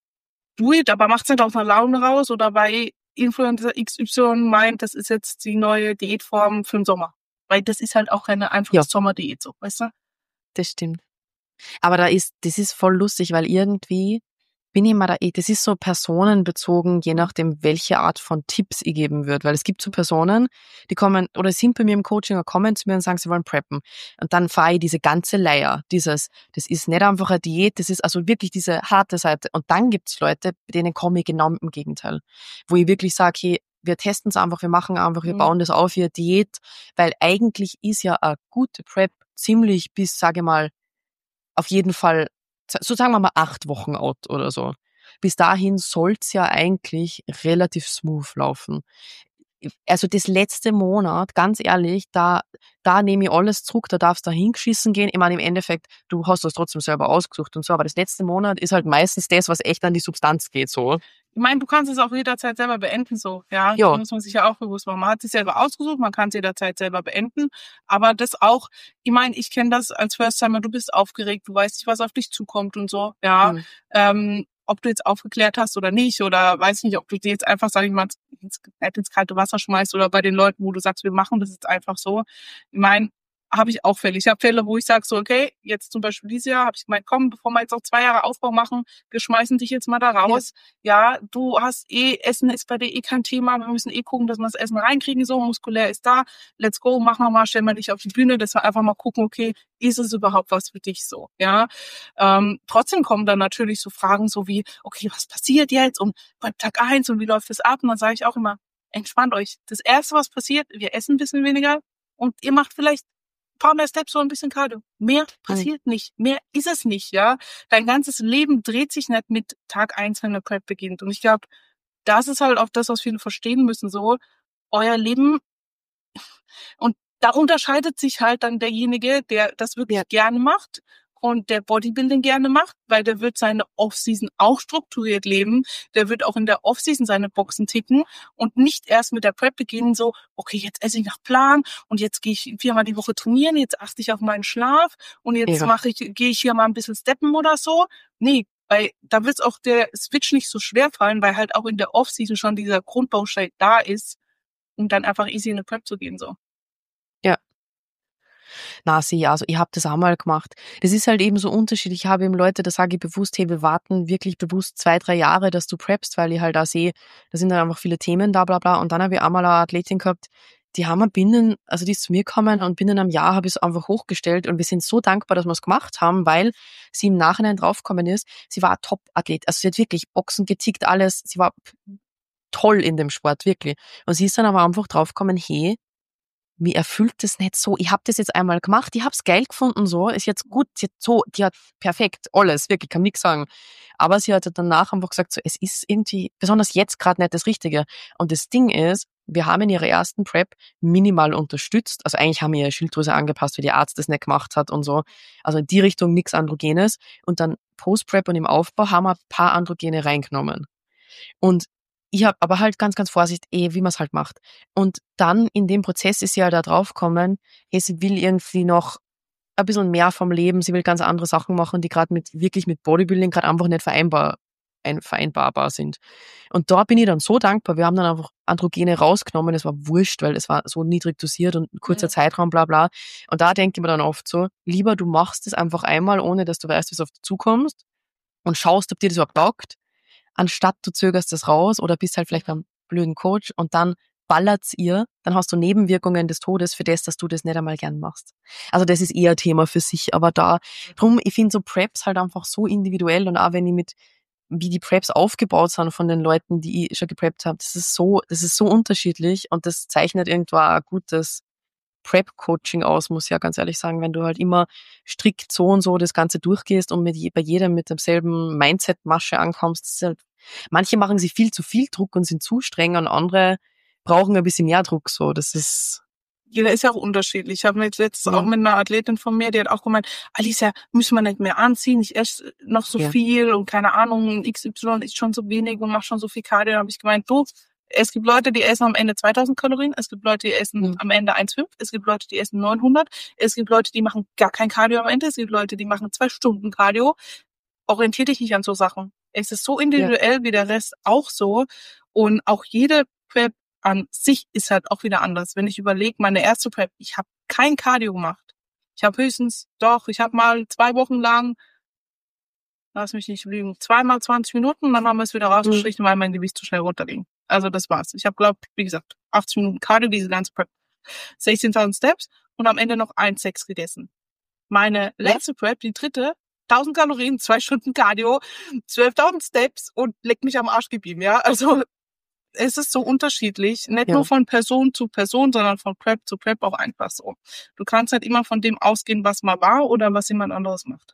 do it, aber macht's nicht aus einer Laune raus oder bei Influencer X Y meint, das ist jetzt die neue Diätform für den Sommer. Weil das ist halt auch keine einfache Ja. Sommerdiät, so, weißt du? Das stimmt. Aber da ist, das ist voll lustig, weil irgendwie bin ich immer da, das ist so personenbezogen, je nachdem, welche Art von Tipps ich geben würde. Weil es gibt so Personen, die kommen oder sind bei mir im Coaching oder kommen zu mir und sagen, sie wollen preppen. Und dann fahre ich diese ganze Layer, dieses, das ist nicht einfach eine Diät, das ist also wirklich diese harte Seite. Und dann gibt's Leute, bei denen komme ich genau mit dem Gegenteil. Wo ich wirklich sage, hey, wir testen es einfach, wir machen einfach, wir Mhm. bauen das auf, wie eine Diät. Weil eigentlich ist ja eine gute Prep ziemlich bis, sage ich mal, auf jeden Fall, so sagen wir mal acht Wochen out oder so. Bis dahin soll's ja eigentlich relativ smooth laufen. Also das letzte Monat, ganz ehrlich, da da nehme ich alles zurück, da darfst du hingeschissen gehen. Ich meine, im Endeffekt, du hast das trotzdem selber ausgesucht und so, aber das letzte Monat ist halt meistens das, was echt an die Substanz geht, so. Ich meine, du kannst es auch jederzeit selber beenden, so, ja. Ja. Das muss man sich ja auch bewusst machen. Man hat sich selber ausgesucht, man kann es jederzeit selber beenden. Aber das auch, ich meine, ich kenne das als First-Timer, du bist aufgeregt, du weißt nicht, was auf dich zukommt und so, ja. Mhm. Ähm, ob du jetzt aufgeklärt hast oder nicht, oder weiß nicht, ob du dir jetzt einfach, sag ich mal, ins, nicht ins kalte Wasser schmeißt oder bei den Leuten, wo du sagst, wir machen das jetzt einfach so. Ich meine, habe ich auch Fälle. Ich habe Fälle, wo ich sage so, okay, jetzt zum Beispiel dieses Jahr habe ich gemeint, komm, bevor wir jetzt noch zwei Jahre Aufbau machen, wir schmeißen dich jetzt mal da raus. Ja, du hast eh, Essen ist bei dir eh kein Thema, wir müssen eh gucken, dass wir das Essen reinkriegen, so, muskulär ist da, let's go, machen wir mal, stellen wir dich auf die Bühne, dass wir einfach mal gucken, okay, ist es überhaupt was für dich so, ja. Ähm, trotzdem kommen dann natürlich so Fragen so wie, okay, was passiert jetzt und bei Tag eins und wie läuft das ab? Und dann sage ich auch immer, entspannt euch. Das Erste, was passiert, wir essen ein bisschen weniger und ihr macht vielleicht paar mehr Steps, so ein bisschen Cardio. Mehr passiert nicht. Mehr ist es nicht, ja. Dein ganzes Leben dreht sich nicht mit Tag eins, wenn der Prep beginnt. Und ich glaube, das ist halt auch das, was viele verstehen müssen, so. Euer Leben, und da unterscheidet sich halt dann derjenige, der das wirklich Ja. gerne macht und der Bodybuilding gerne macht, weil der wird seine Off-Season auch strukturiert leben. Der wird auch in der Off-Season seine Boxen ticken und nicht erst mit der Prep beginnen, so, okay, jetzt esse ich nach Plan und jetzt gehe ich viermal die Woche trainieren, jetzt achte ich auf meinen Schlaf und jetzt Ja. mache ich, gehe ich hier mal ein bisschen steppen oder so. Nee, weil da wird auch der Switch nicht so schwer fallen, weil halt auch in der Off-Season schon dieser Grundbaustein da ist, um dann einfach easy in eine Prep zu gehen, so. Ja. Na, sieh, also ich habe das auch mal gemacht. Das ist halt eben so unterschiedlich. Ich habe eben Leute, da sage ich bewusst, hey, wir warten wirklich bewusst zwei, drei Jahre, dass du preppst, weil ich halt auch sehe, da sind dann einfach viele Themen da, bla bla. Und dann habe ich auch mal eine Athletin gehabt, die haben wir binnen, also die ist zu mir gekommen und binnen einem Jahr habe ich es einfach hochgestellt und wir sind so dankbar, dass wir es gemacht haben, weil sie im Nachhinein draufgekommen ist, sie war ein Top-Athlet. Also sie hat wirklich Boxen getickt, alles, sie war toll in dem Sport, wirklich. Und sie ist dann aber einfach draufgekommen, hey, mir erfüllt das nicht so. Ich habe das jetzt einmal gemacht, ich habe es geil gefunden, so, ist jetzt gut, sie hat so, die hat perfekt alles, wirklich, kann nichts sagen. Aber sie hat danach einfach gesagt, so, es ist irgendwie, besonders jetzt gerade nicht das Richtige. Und das Ding ist, wir haben in ihrer ersten Prep minimal unterstützt. Also eigentlich haben wir ihre Schilddrüse angepasst, weil der Arzt das nicht gemacht hat und so. Also in die Richtung nichts Androgenes. Und dann Post-Prep und im Aufbau haben wir ein paar Androgene reingenommen. Und ich habe aber halt ganz, ganz Vorsicht, eh, wie man es halt macht. Und dann in dem Prozess ist sie halt da draufgekommen, hey, sie will irgendwie noch ein bisschen mehr vom Leben, sie will ganz andere Sachen machen, die gerade mit wirklich mit Bodybuilding gerade einfach nicht vereinbar ein, vereinbarbar sind. Und da bin ich dann so dankbar. Wir haben dann einfach Androgene rausgenommen. Es war wurscht, weil es war so niedrig dosiert und ein kurzer Mhm. Zeitraum, bla bla. Und da denke ich mir dann oft so, lieber du machst es einfach einmal, ohne dass du weißt, was auf dich zukommst und schaust, ob dir das überhaupt taugt, anstatt du zögerst das raus oder bist halt vielleicht beim blöden Coach und dann ballert's ihr, dann hast du Nebenwirkungen des Todes für das, dass du das nicht einmal gern machst. Also das ist eher Thema für sich, aber da, drum, ich finde so Preps halt einfach so individuell und auch wenn ich mit, wie die Preps aufgebaut sind von den Leuten, die ich schon gepreppt habe, das ist so, das ist so unterschiedlich und das zeichnet irgendwo auch ein gutes Prep-Coaching aus, muss ich ja ganz ehrlich sagen, wenn du halt immer strikt so und so das Ganze durchgehst und mit je, bei jedem mit demselben Mindset-Masche ankommst, das ist halt, manche machen sich viel zu viel Druck und sind zu streng und andere brauchen ein bisschen mehr Druck, so, das ist, Jeder ist ja auch unterschiedlich. Ich habe jetzt letztens auch ja, mit einer Athletin von mir, die hat auch gemeint, Alicia, müssen wir nicht mehr anziehen, ich esse noch so ja, viel und keine Ahnung, X Y ist schon so wenig und mach schon so viel Cardio. Da habe ich gemeint, du, es gibt Leute, die essen am Ende zweitausend Kalorien, es gibt Leute, die essen ja, am Ende eins Komma fünf, es gibt Leute, die essen neunhundert, es gibt Leute, die machen gar kein Cardio am Ende, es gibt Leute, die machen zwei Stunden Cardio. Orientier dich nicht an so Sachen. Es ist so ja. individuell wie der Rest auch so. Und auch jede Prep an sich ist halt auch wieder anders. Wenn ich überlege, meine erste Prep, ich habe kein Cardio gemacht. Ich habe höchstens, doch, ich habe mal zwei Wochen lang, lass mich nicht lügen, zweimal zwanzig Minuten, dann haben wir es wieder Mhm. rausgestrichen, weil mein Gewicht zu schnell runterging. Also das war's. Ich habe, glaube wie gesagt, achtzig Minuten Cardio, diese ganze Prep, sechzehntausend Steps und am Ende noch eins Komma sechs gegessen. Meine Ja, letzte Prep, die dritte, tausend Kalorien, zwei Stunden Cardio, zwölftausend Steps und leck mich am Arsch gib ihm, ja. Also es ist so unterschiedlich, nicht ja. nur von Person zu Person, sondern von Prep zu Prep auch einfach so. Du kannst halt immer von dem ausgehen, was mal war oder was jemand anderes macht.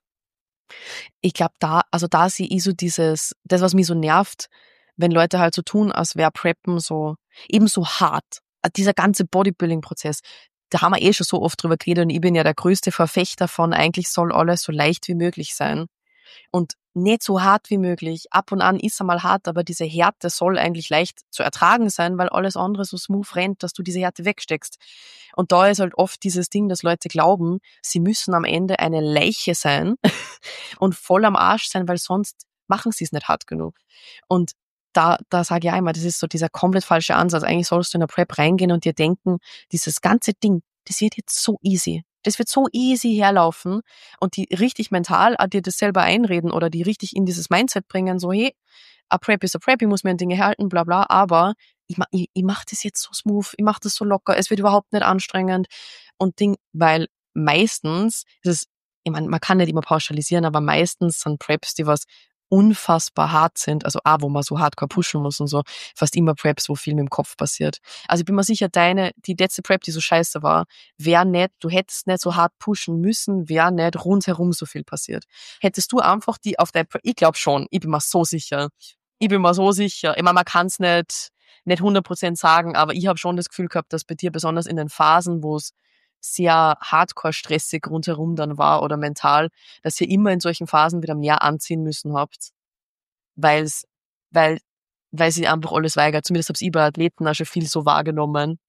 Ich glaube, da, also da sehe ich so dieses, das, was mich so nervt, wenn Leute halt so tun, als wäre Preppen so, eben so hart. Dieser ganze Bodybuilding-Prozess, da haben wir eh schon so oft drüber geredet und ich bin ja der größte Verfechter von, eigentlich soll alles so leicht wie möglich sein. Und nicht so hart wie möglich. Ab und an ist er mal hart, aber diese Härte soll eigentlich leicht zu ertragen sein, weil alles andere so smooth rennt, dass du diese Härte wegsteckst. Und da ist halt oft dieses Ding, dass Leute glauben, sie müssen am Ende eine Leiche sein und voll am Arsch sein, weil sonst machen sie es nicht hart genug. Und da, da sage ich auch immer, das ist so dieser komplett falsche Ansatz. Eigentlich sollst du in der Prep reingehen und dir denken, dieses ganze Ding, das wird jetzt so easy. Das wird so easy herlaufen und die richtig mental äh, dir das selber einreden oder die richtig in dieses Mindset bringen, so hey, a Prep ist a Prep, ich muss mir an Dinge halten, bla bla, aber ich, ma- ich, ich mache das jetzt so smooth, ich mache das so locker, es wird überhaupt nicht anstrengend und Ding, weil meistens ist es, ich meine, man kann nicht immer pauschalisieren, aber meistens sind Preps, die was unfassbar hart sind, also auch, wo man so hardcore pushen muss und so, fast immer Preps, wo viel mit dem Kopf passiert. Also ich bin mir sicher, deine, die letzte Prep, die so scheiße war, wäre nicht, du hättest nicht so hart pushen müssen, wäre nicht rundherum so viel passiert. Hättest du einfach die auf der Prep, ich glaube schon, ich bin mir so sicher, ich bin mir so sicher, ich meine, man kann es nicht, nicht hundert Prozent sagen, aber ich habe schon das Gefühl gehabt, dass bei dir besonders in den Phasen, wo es sehr hardcore stressig rundherum dann war oder mental, dass ihr immer in solchen Phasen wieder mehr anziehen müssen habt, weil's, weil, weil sie einfach alles weigert. Zumindest habe ich bei Athleten auch schon viel so wahrgenommen,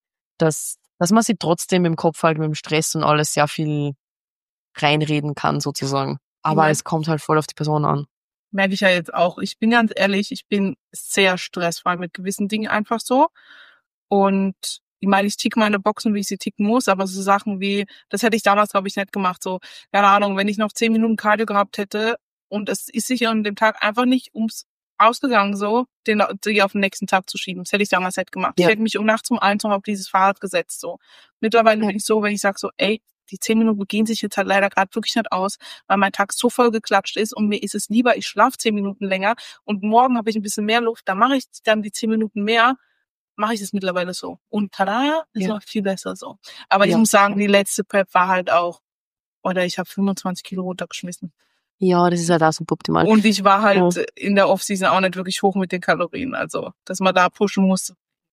dass, dass man sich trotzdem im Kopf halt mit dem Stress und alles sehr viel reinreden kann sozusagen. Ich Aber mein, es kommt halt voll auf die Person an. merke ich ja jetzt auch. Ich bin ganz ehrlich, ich bin sehr stressfrei mit gewissen Dingen einfach so. Und ich meine, ich ticke meine Boxen, wie ich sie ticken muss, aber so Sachen wie, das hätte ich damals, glaube ich, nicht gemacht. So, keine Ahnung, wenn ich noch zehn Minuten Cardio gehabt hätte und es ist sich an dem Tag einfach nicht ums ausgegangen, so, den die auf den nächsten Tag zu schieben. Das hätte ich damals nicht gemacht. Ja. Ich hätte mich um nachts um eins noch auf dieses Fahrrad gesetzt. So. Mittlerweile bin ich so, wenn ich sage so, ey, die zehn Minuten gehen sich jetzt halt leider gerade wirklich nicht aus, weil mein Tag so voll geklatscht ist und mir ist es lieber, ich schlafe zehn Minuten länger und morgen habe ich ein bisschen mehr Luft, dann mache ich dann die zehn Minuten mehr, mache ich das mittlerweile so. Und tada, ist Ja. noch viel besser so. Aber ich Ja. muss sagen, die letzte Prep war halt auch, oder ich habe fünfundzwanzig Kilo runtergeschmissen. Ja, das ist halt auch so optimal. Und ich war halt Ja. in der Offseason auch nicht wirklich hoch mit den Kalorien. Also, dass man da pushen muss.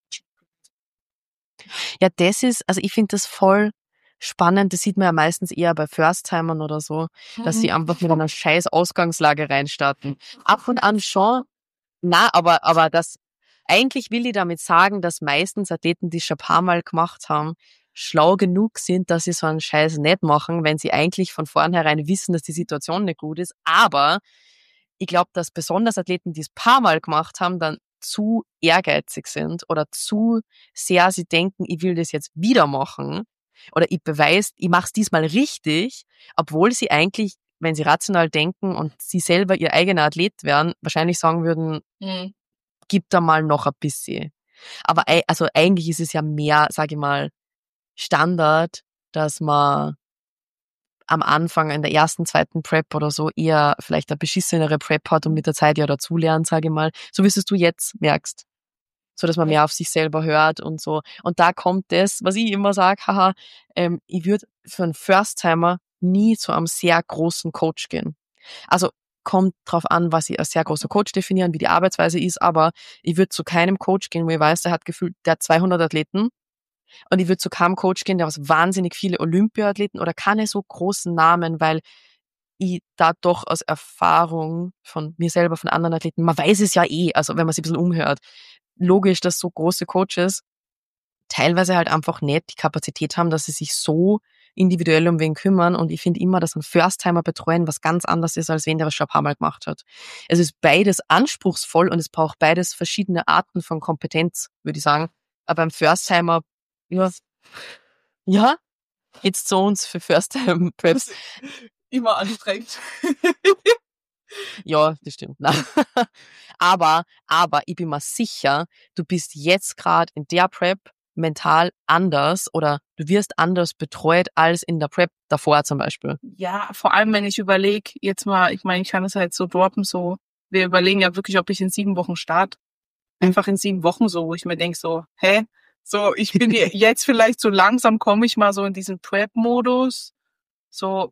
Ja, das ist, also ich finde das voll spannend. Das sieht man ja meistens eher bei First-Timern oder so, dass sie einfach mit einer scheiß Ausgangslage reinstarten. Ab und an schon, na, aber, aber das, eigentlich will ich damit sagen, dass meistens Athleten, die es schon ein paar Mal gemacht haben, schlau genug sind, dass sie so einen Scheiß nicht machen, wenn sie eigentlich von vornherein wissen, dass die Situation nicht gut ist. Aber ich glaube, dass besonders Athleten, die es paar Mal gemacht haben, dann zu ehrgeizig sind oder zu sehr sie denken, ich will das jetzt wieder machen oder ich beweise, ich mache es diesmal richtig, obwohl sie eigentlich, wenn sie rational denken und sie selber ihr eigener Athlet wären, wahrscheinlich sagen würden, Mhm. gib da mal noch ein bisschen. Aber ei- also eigentlich ist es ja mehr, sage ich mal, Standard, dass man am Anfang in der ersten, zweiten Prep oder so eher vielleicht eine beschissenere Prep hat und mit der Zeit ja dazulernt, sage ich mal. So wie es du jetzt merkst. So dass man mehr auf sich selber hört und so. Und da kommt das, was ich immer sage, haha, ähm, ich würde für einen First-Timer nie zu einem sehr großen Coach gehen. Also kommt drauf an, was ich als sehr großer Coach definieren, wie die Arbeitsweise ist, aber ich würde zu keinem Coach gehen, wo ich weiß, der hat gefühlt, der hat zweihundert Athleten und ich würde zu keinem Coach gehen, der hat wahnsinnig viele Olympiathleten oder keine so großen Namen, weil ich da doch aus Erfahrung von mir selber, von anderen Athleten, man weiß es ja eh, also wenn man sich ein bisschen umhört, logisch, dass so große Coaches teilweise halt einfach nicht die Kapazität haben, dass sie sich so individuell um wen kümmern. Und ich finde immer, dass ein First-Timer betreuen was ganz anderes ist, als wen, der was schon ein paar Mal gemacht hat. Es ist beides anspruchsvoll und es braucht beides verschiedene Arten von Kompetenz, würde ich sagen. Aber beim First-Timer, ja, ja, it's Zones für First-Time-Preps. Immer anstrengend. Ja, das stimmt. Nein. aber, aber ich bin mir sicher, du bist jetzt gerade in der Prep mental anders oder du wirst anders betreut als in der Prep davor zum Beispiel. Ja, vor allem, wenn ich überlege, jetzt mal, ich meine, ich kann es halt so droppen, so, wir überlegen ja wirklich, ob ich in sieben Wochen starte. Einfach in sieben Wochen so, wo ich mir denke so, hä? So, ich bin jetzt vielleicht so langsam, komme ich mal so in diesen Prep-Modus. So,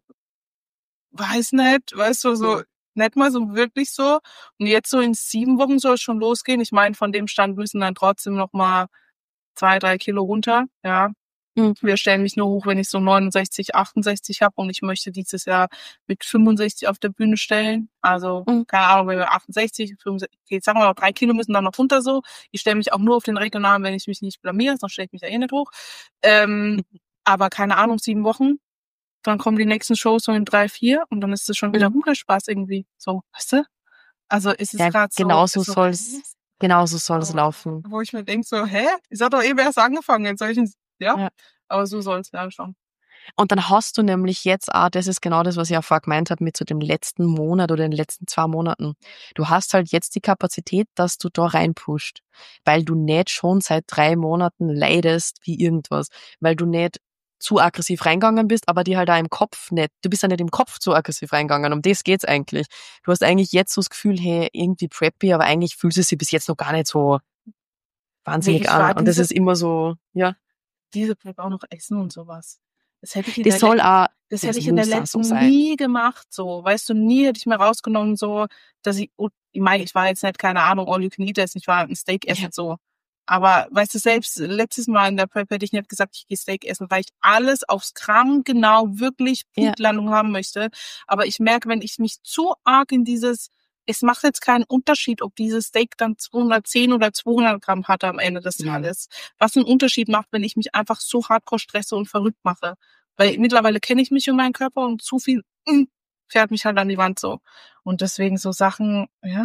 weiß nicht, weißt du, so, nicht mal so wirklich so. Und jetzt so in sieben Wochen soll es schon losgehen. Ich meine, von dem Stand müssen dann trotzdem noch mal zwei, drei Kilo runter, ja. Mhm. Wir stellen mich nur hoch, wenn ich so neunundsechzig, achtundsechzig habe und ich möchte dieses Jahr mit fünfundsechzig auf der Bühne stellen. Also, Mhm. keine Ahnung, wenn wir achtundsechzig, fünfundsechzig, okay, jetzt sagen wir mal, drei Kilo müssen dann noch runter so. Ich stelle mich auch nur auf den Regionalen, wenn ich mich nicht blamiere, sonst stelle ich mich ja eh nicht hoch. Ähm, aber keine Ahnung, sieben Wochen. Dann kommen die nächsten Shows so in drei, vier und dann ist es schon wieder Mhm. Rumpelspaß irgendwie. So, weißt du? Also ist es Ja, gerade so, genauso ist so, soll's, genauso soll's aber, laufen. wo ich mir denke so, hä? Ich hab doch eben erst angefangen in solchen, ja, Ja. aber so soll's ja schon. Und dann hast du nämlich jetzt auch, das ist genau das, was ich auch vorher gemeint habe, mit so dem letzten Monat oder den letzten zwei Monaten. Du hast halt jetzt die Kapazität, dass du da reinpusht, weil du nicht schon seit drei Monaten leidest wie irgendwas, weil du nicht zu aggressiv reingegangen bist, aber dir halt auch im Kopf nicht, du bist ja nicht im Kopf zu aggressiv reingegangen, um das geht's eigentlich. Du hast eigentlich jetzt so das Gefühl, hey, irgendwie preppy, aber eigentlich fühlt es sich bis jetzt noch gar nicht so Nee, wahnsinnig ich an. war Und das diese, ist immer so, ja, diese Prep auch noch essen und sowas. Das hätte ich in das der, Le soll auch, das hätte das ich in der muss auch so letzten sein. nie gemacht, so. Weißt du, nie hätte ich mir rausgenommen, so, dass ich, ich meine, ich war jetzt nicht, keine Ahnung, all you can eat essen, ich war ein Steak essen, Ja. so. Aber, weißt du, selbst letztes Mal in der Prep hätte ich nicht gesagt, ich gehe Steak essen, weil ich alles aufs Gramm genau wirklich Ja. Peaklandung haben möchte. Aber ich merke, wenn ich mich zu arg in dieses, es macht jetzt keinen Unterschied, ob dieses Steak dann zweihundertzehn oder zweihundert Gramm hat am Ende des Mhm. Tages. Was einen Unterschied macht, wenn ich mich einfach so hardcore stresse und verrückt mache. Weil mittlerweile kenne ich mich und meinen Körper und zu viel mm, fährt mich halt an die Wand so. Und deswegen so Sachen, ja.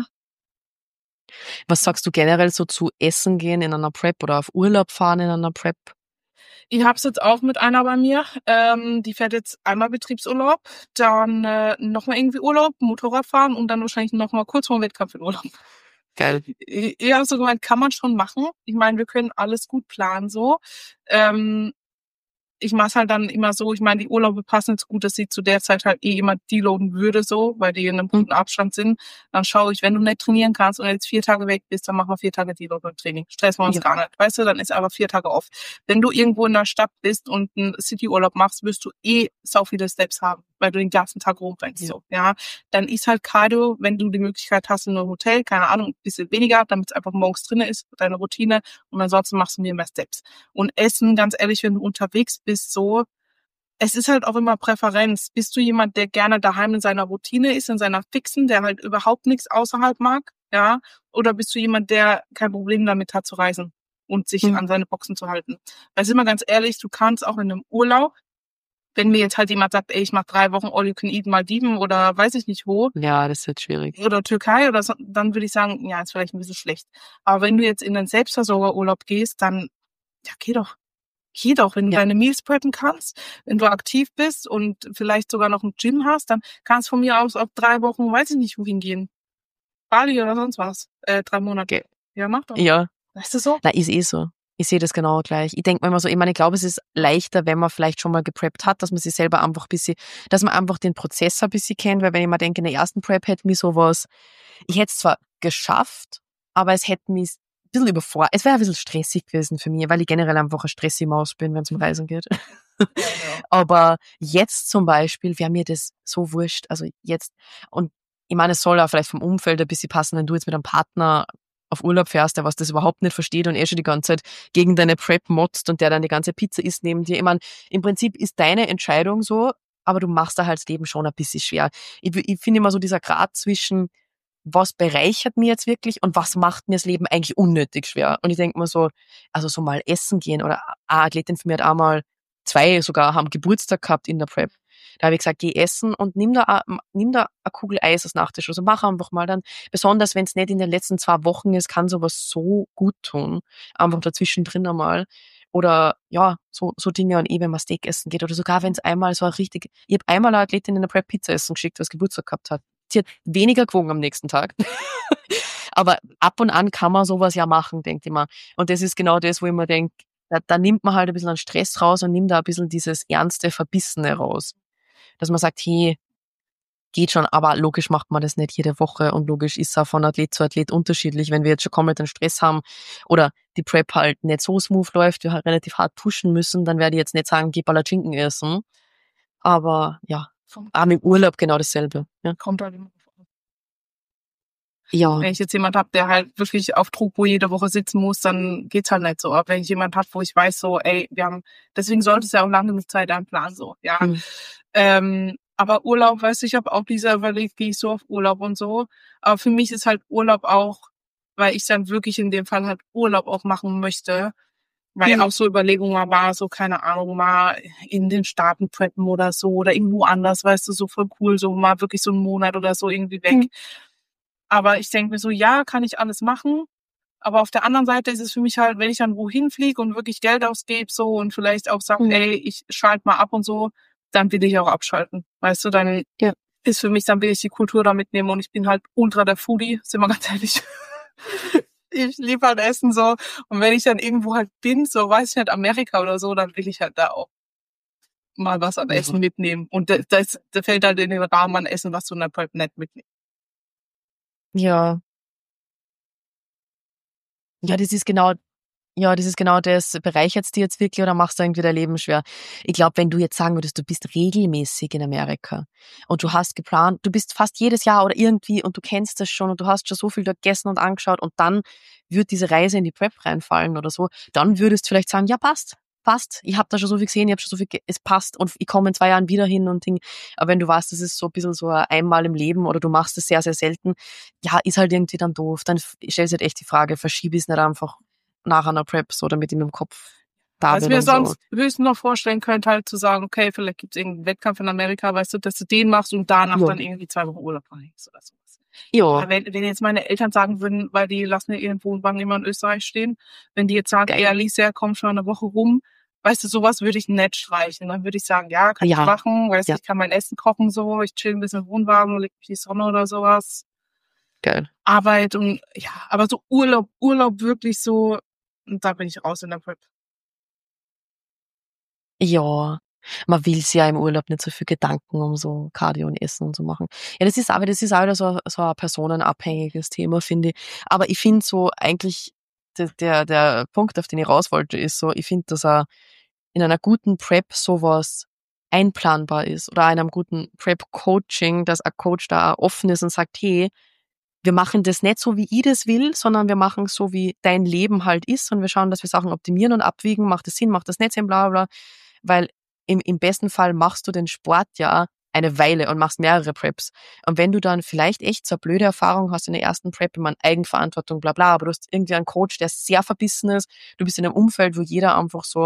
Was sagst du generell so zu Essen gehen in einer Prep oder auf Urlaub fahren in einer Prep? Ich hab's jetzt auch mit einer bei mir. Ähm, die fährt jetzt einmal Betriebsurlaub, dann äh, nochmal irgendwie Urlaub, Motorrad fahren und dann wahrscheinlich nochmal kurz vor dem Wettkampf in Urlaub. Geil. Ich, ich habe so gemeint, kann man schon machen. Ich meine, wir können alles gut planen so. Ähm, ich mach's halt dann immer so, ich meine, die Urlaube passen jetzt gut, dass sie zu der Zeit halt eh immer deloaden würde, so, weil die in einem guten Abstand sind. Dann schaue ich, wenn du nicht trainieren kannst und jetzt vier Tage weg bist, dann machen wir vier Tage Deload und Training. Stressen wir uns Ja. gar nicht. Weißt du, dann ist einfach vier Tage off. Wenn du irgendwo in der Stadt bist und einen Cityurlaub machst, wirst du eh sau viele Steps haben, weil du den ganzen Tag rumrennst, Ja. so, ja. Dann ist halt Cardio, wenn du die Möglichkeit hast in einem Hotel, keine Ahnung, ein bisschen weniger, damit es einfach morgens drin ist, deine Routine, und ansonsten machst du mir mehr Steps. Und Essen, ganz ehrlich, wenn du unterwegs bist, so, es ist halt auch immer Präferenz. Bist du jemand, der gerne daheim in seiner Routine ist, in seiner Fixen, der halt überhaupt nichts außerhalb mag, ja? Oder bist du jemand, der kein Problem damit hat zu reisen und sich Mhm. an seine Boxen zu halten? Weil, sind wir ganz ehrlich, du kannst auch in einem Urlaub wenn mir jetzt halt jemand sagt, ey, ich mache drei Wochen All You Can Eat Maldiven oder weiß ich nicht wo. Ja, das wird schwierig. Oder Türkei oder so, dann würde ich sagen, ja, ist vielleicht ein bisschen schlecht. Aber wenn du jetzt in den Selbstversorgerurlaub gehst, dann, ja, geh doch. Geh doch, wenn du Ja. deine Meals preppen kannst, wenn du aktiv bist und vielleicht sogar noch ein Gym hast, dann kannst du von mir aus auf drei Wochen, weiß ich nicht, wohin gehen. Bali oder sonst was. Äh, drei Monate. Okay. Ja, mach doch. Ja. Weißt du so? Na, ist eh so. Ich sehe das genau gleich. Ich denke mir immer so, ich meine, ich glaube, es ist leichter, wenn man vielleicht schon mal gepreppt hat, dass man sich selber einfach ein bisschen, dass man einfach den Prozess ein bisschen kennt, weil wenn ich mal denke, in der ersten Prep hätte mir sowas, ich hätte es zwar geschafft, aber es hätte mich ein bisschen überfordert, es wäre ein bisschen stressig gewesen für mich, weil ich generell einfach eine stressige Maus bin, wenn es um Reisen geht. Ja. Aber jetzt zum Beispiel wäre mir das so wurscht, also jetzt, und ich meine, es soll auch vielleicht vom Umfeld ein bisschen passen, wenn du jetzt mit einem Partner auf Urlaub fährst, der was das überhaupt nicht versteht und eh schon die ganze Zeit gegen deine Prep motzt und der dann die ganze Pizza isst neben dir. Ich meine, im Prinzip ist deine Entscheidung so, aber du machst da halt das Leben schon ein bisschen schwer. Ich, ich finde immer so dieser Grad zwischen, was bereichert mir jetzt wirklich und was macht mir das Leben eigentlich unnötig schwer. Und ich denke mir so, also so mal essen gehen oder eine Athletin von mir hat einmal zwei sogar haben Geburtstag gehabt in der Prep. Da habe ich gesagt, geh essen und nimm da, a- nimm da eine Kugel Eis als Nachtisch. Also mach einfach mal dann, besonders wenn es nicht in den letzten zwei Wochen ist, kann sowas so gut tun. Einfach dazwischen drin einmal. Oder ja, so, so Dinge und eh, wenn man Steak essen geht. Oder sogar, wenn es einmal so richtig, ich habe einmal eine Athletin in der Prep Pizza essen geschickt, was Geburtstag gehabt hat. Sie hat weniger gewogen am nächsten Tag. Aber ab und an kann man sowas ja machen, denkt ich mal. Und das ist genau das, wo ich mir denke, da, da nimmt man halt ein bisschen an Stress raus und nimmt da ein bisschen dieses ernste, Verbissene raus. Dass man sagt, hey, geht schon, aber logisch macht man das nicht jede Woche und logisch ist es auch von Athlet zu Athlet unterschiedlich. Wenn wir jetzt schon komplett einen Stress haben oder die Prep halt nicht so smooth läuft, wir halt relativ hart pushen müssen, dann werde ich jetzt nicht sagen, geh Palatschinken essen. Aber ja, auch im Urlaub genau dasselbe. Ja. Kommt halt immer drauf an. Ja. Wenn ich jetzt jemand habe, der halt wirklich auf Druck wo jede Woche sitzen muss, dann geht's halt nicht so. Aber wenn ich jemand habe, wo ich weiß so, ey, wir haben, deswegen sollte es ja auch lange genug Zeit einplanen, so, ja. Mhm. Ähm, aber Urlaub, weißt du, ich habe auch dieser überlegt, gehe ich so auf Urlaub und so. Aber für mich ist halt Urlaub auch, weil ich dann wirklich in dem Fall halt Urlaub auch machen möchte. Weil Mhm. auch so Überlegungen mal war, so, keine Ahnung, mal in den Staaten preppen oder so oder irgendwo anders, weißt du, so voll cool, so mal wirklich so einen Monat oder so irgendwie weg. Mhm. Aber ich denke mir so, ja, kann ich alles machen. Aber auf der anderen Seite ist es für mich halt, wenn ich dann wohin fliege und wirklich Geld ausgebe so und vielleicht auch sage, Mhm. ey, ich schalte mal ab und so, dann will ich auch abschalten. Weißt du, dann Ja. ist für mich, dann will ich die Kultur da mitnehmen und ich bin halt ultra der Foodie, sind wir ganz ehrlich. Ich liebe halt Essen so. Und wenn ich dann irgendwo halt bin, so weiß ich nicht, Amerika oder so, dann will ich halt da auch mal was an Mhm. Essen mitnehmen. Und das, das, das fällt halt in den Rahmen an Essen, was du in der Prep nicht mitnimmst. Ja. Ja, das ist genau, ja, das ist genau das. Bereichert's dir jetzt wirklich oder machst du irgendwie dein Leben schwer? Ich glaube, wenn du jetzt sagen würdest, du bist regelmäßig in Amerika und du hast geplant, du bist fast jedes Jahr oder irgendwie und du kennst das schon und du hast schon so viel dort gegessen und angeschaut und dann wird diese Reise in die Prep reinfallen oder so, dann würdest du vielleicht sagen, ja, passt, passt. Ich habe da schon so viel gesehen, ich habe schon so viel, ge- es passt und ich komme in zwei Jahren wieder hin und Ding. Aber wenn du weißt, das ist so ein bisschen so ein einmal im Leben oder du machst es sehr, sehr selten, ja, ist halt irgendwie dann doof. Dann f- stellst du halt echt die Frage, verschiebe ich es nicht einfach nach einer Prep so, damit ich mit dem Kopf da Was ich bin mir und so. sonst höchstens noch vorstellen könnte, halt zu sagen, okay, vielleicht gibt es irgendeinen Wettkampf in Amerika, weißt du, dass du den machst und danach Ja. dann irgendwie zwei Wochen Urlaub verhängst oder sowas. Ja, Aber wenn, wenn jetzt meine Eltern sagen würden, weil die lassen ja ihren Wohnwagen immer in Österreich stehen, wenn die jetzt sagen, Geil. ey Alicia, komm schon eine Woche rum, weißt du, sowas würde ich nett streichen. Dann würde ich sagen, ja, kann Ja. ich machen, weißt du, Ja. ich kann mein Essen kochen so, ich chill ein bisschen im Wohnwagen, leg mich in die Sonne oder sowas. geil. Arbeit und ja, aber so Urlaub, Urlaub wirklich so, und da bin ich raus in der Prep. Ja, man will sich ja im Urlaub nicht so viel Gedanken um so Cardio und Essen und so machen. Ja, das ist aber, das ist auch wieder so, so ein personenabhängiges Thema, finde ich. Aber ich finde so eigentlich, der, der, der Punkt, auf den ich raus wollte, ist so, ich finde, dass er in einer guten Prep sowas einplanbar ist oder in einem guten Prep-Coaching, dass ein Coach da auch offen ist und sagt, hey, wir machen das nicht so, wie ich das will, sondern wir machen es so, wie dein Leben halt ist und wir schauen, dass wir Sachen optimieren und abwiegen, macht das Sinn, macht das nicht Sinn, bla bla bla. Weil im, im besten Fall machst du den Sport ja eine Weile und machst mehrere Preps. Und wenn du dann vielleicht echt so eine blöde Erfahrung hast in der ersten Prep, ich meine Eigenverantwortung, bla bla, aber du hast irgendwie einen Coach, der sehr verbissen ist, du bist in einem Umfeld, wo jeder einfach so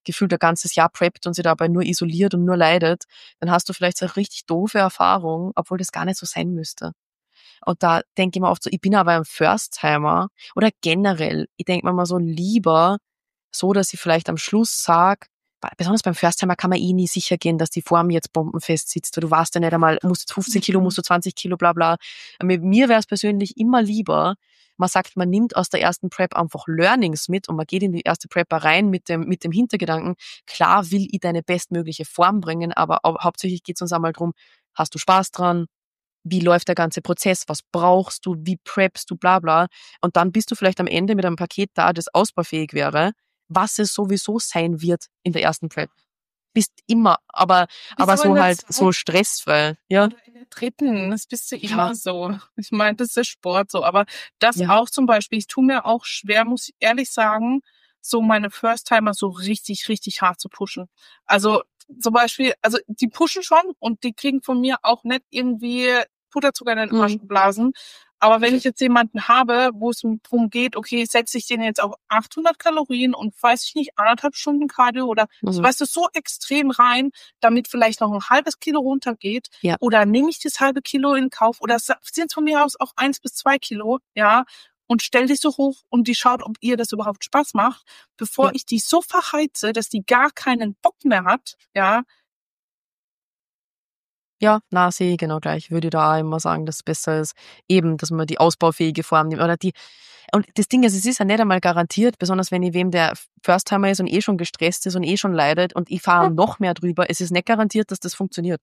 gefühlt ein ganzes Jahr preppt und sie dabei nur isoliert und nur leidet, dann hast du vielleicht so eine richtig doofe Erfahrung, obwohl das gar nicht so sein müsste. Und da denke ich mir oft so, ich bin aber ein First-Timer oder generell, ich denke mir mal so lieber so, dass ich vielleicht am Schluss sage, besonders beim First-Timer kann man eh nie sicher gehen, dass die Form jetzt bombenfest sitzt, weil du weißt ja nicht einmal, musst du fünfzehn Kilo, musst du zwanzig Kilo, bla bla. Mit mir wäre es persönlich immer lieber, man sagt, man nimmt aus der ersten Prep einfach Learnings mit und man geht in die erste Prep rein mit dem, mit dem Hintergedanken, klar will ich deine bestmögliche Form bringen, aber hauptsächlich geht es uns einmal darum, hast du Spaß dran? Wie läuft der ganze Prozess? Was brauchst du? Wie preppst du? Bla bla. Und dann bist du vielleicht am Ende mit einem Paket da, das ausbaufähig wäre, was es sowieso sein wird in der ersten Prep. Bist immer, aber, aber so halt so stressfrei. Ja. Oder in der dritten, das bist du Ja. immer so. Ich meine, das ist der Sport so. Aber das Ja. auch zum Beispiel, ich tue mir auch schwer, muss ich ehrlich sagen, so meine First-Timer so richtig, richtig hart zu pushen. Also zum Beispiel, also die pushen schon und die kriegen von mir auch nicht irgendwie Puderzucker in den Arsch Mhm. geblasen. Aber wenn ich jetzt jemanden habe, wo es darum geht, okay, setze ich den jetzt auf achthundert Kalorien und weiß ich nicht, anderthalb Stunden Cardio oder Mhm. weißt du, so extrem rein, damit vielleicht noch ein halbes Kilo runtergeht, Ja. oder nehme ich das halbe Kilo in Kauf oder sind es von mir aus auch eins bis zwei Kilo, ja, und stell dich so hoch und die schaut, ob ihr das überhaupt Spaß macht, bevor Ja. ich die so verheize, dass die gar keinen Bock mehr hat, ja. Ja, na, sehe ich genau gleich. Würde da immer sagen, dass es besser ist, eben, dass man die ausbaufähige Form nimmt. Oder die, und das Ding ist, es ist ja nicht einmal garantiert, besonders wenn ich wem der First-Timer ist und eh schon gestresst ist und eh schon leidet und ich fahre noch mehr drüber, es ist nicht garantiert, dass das funktioniert.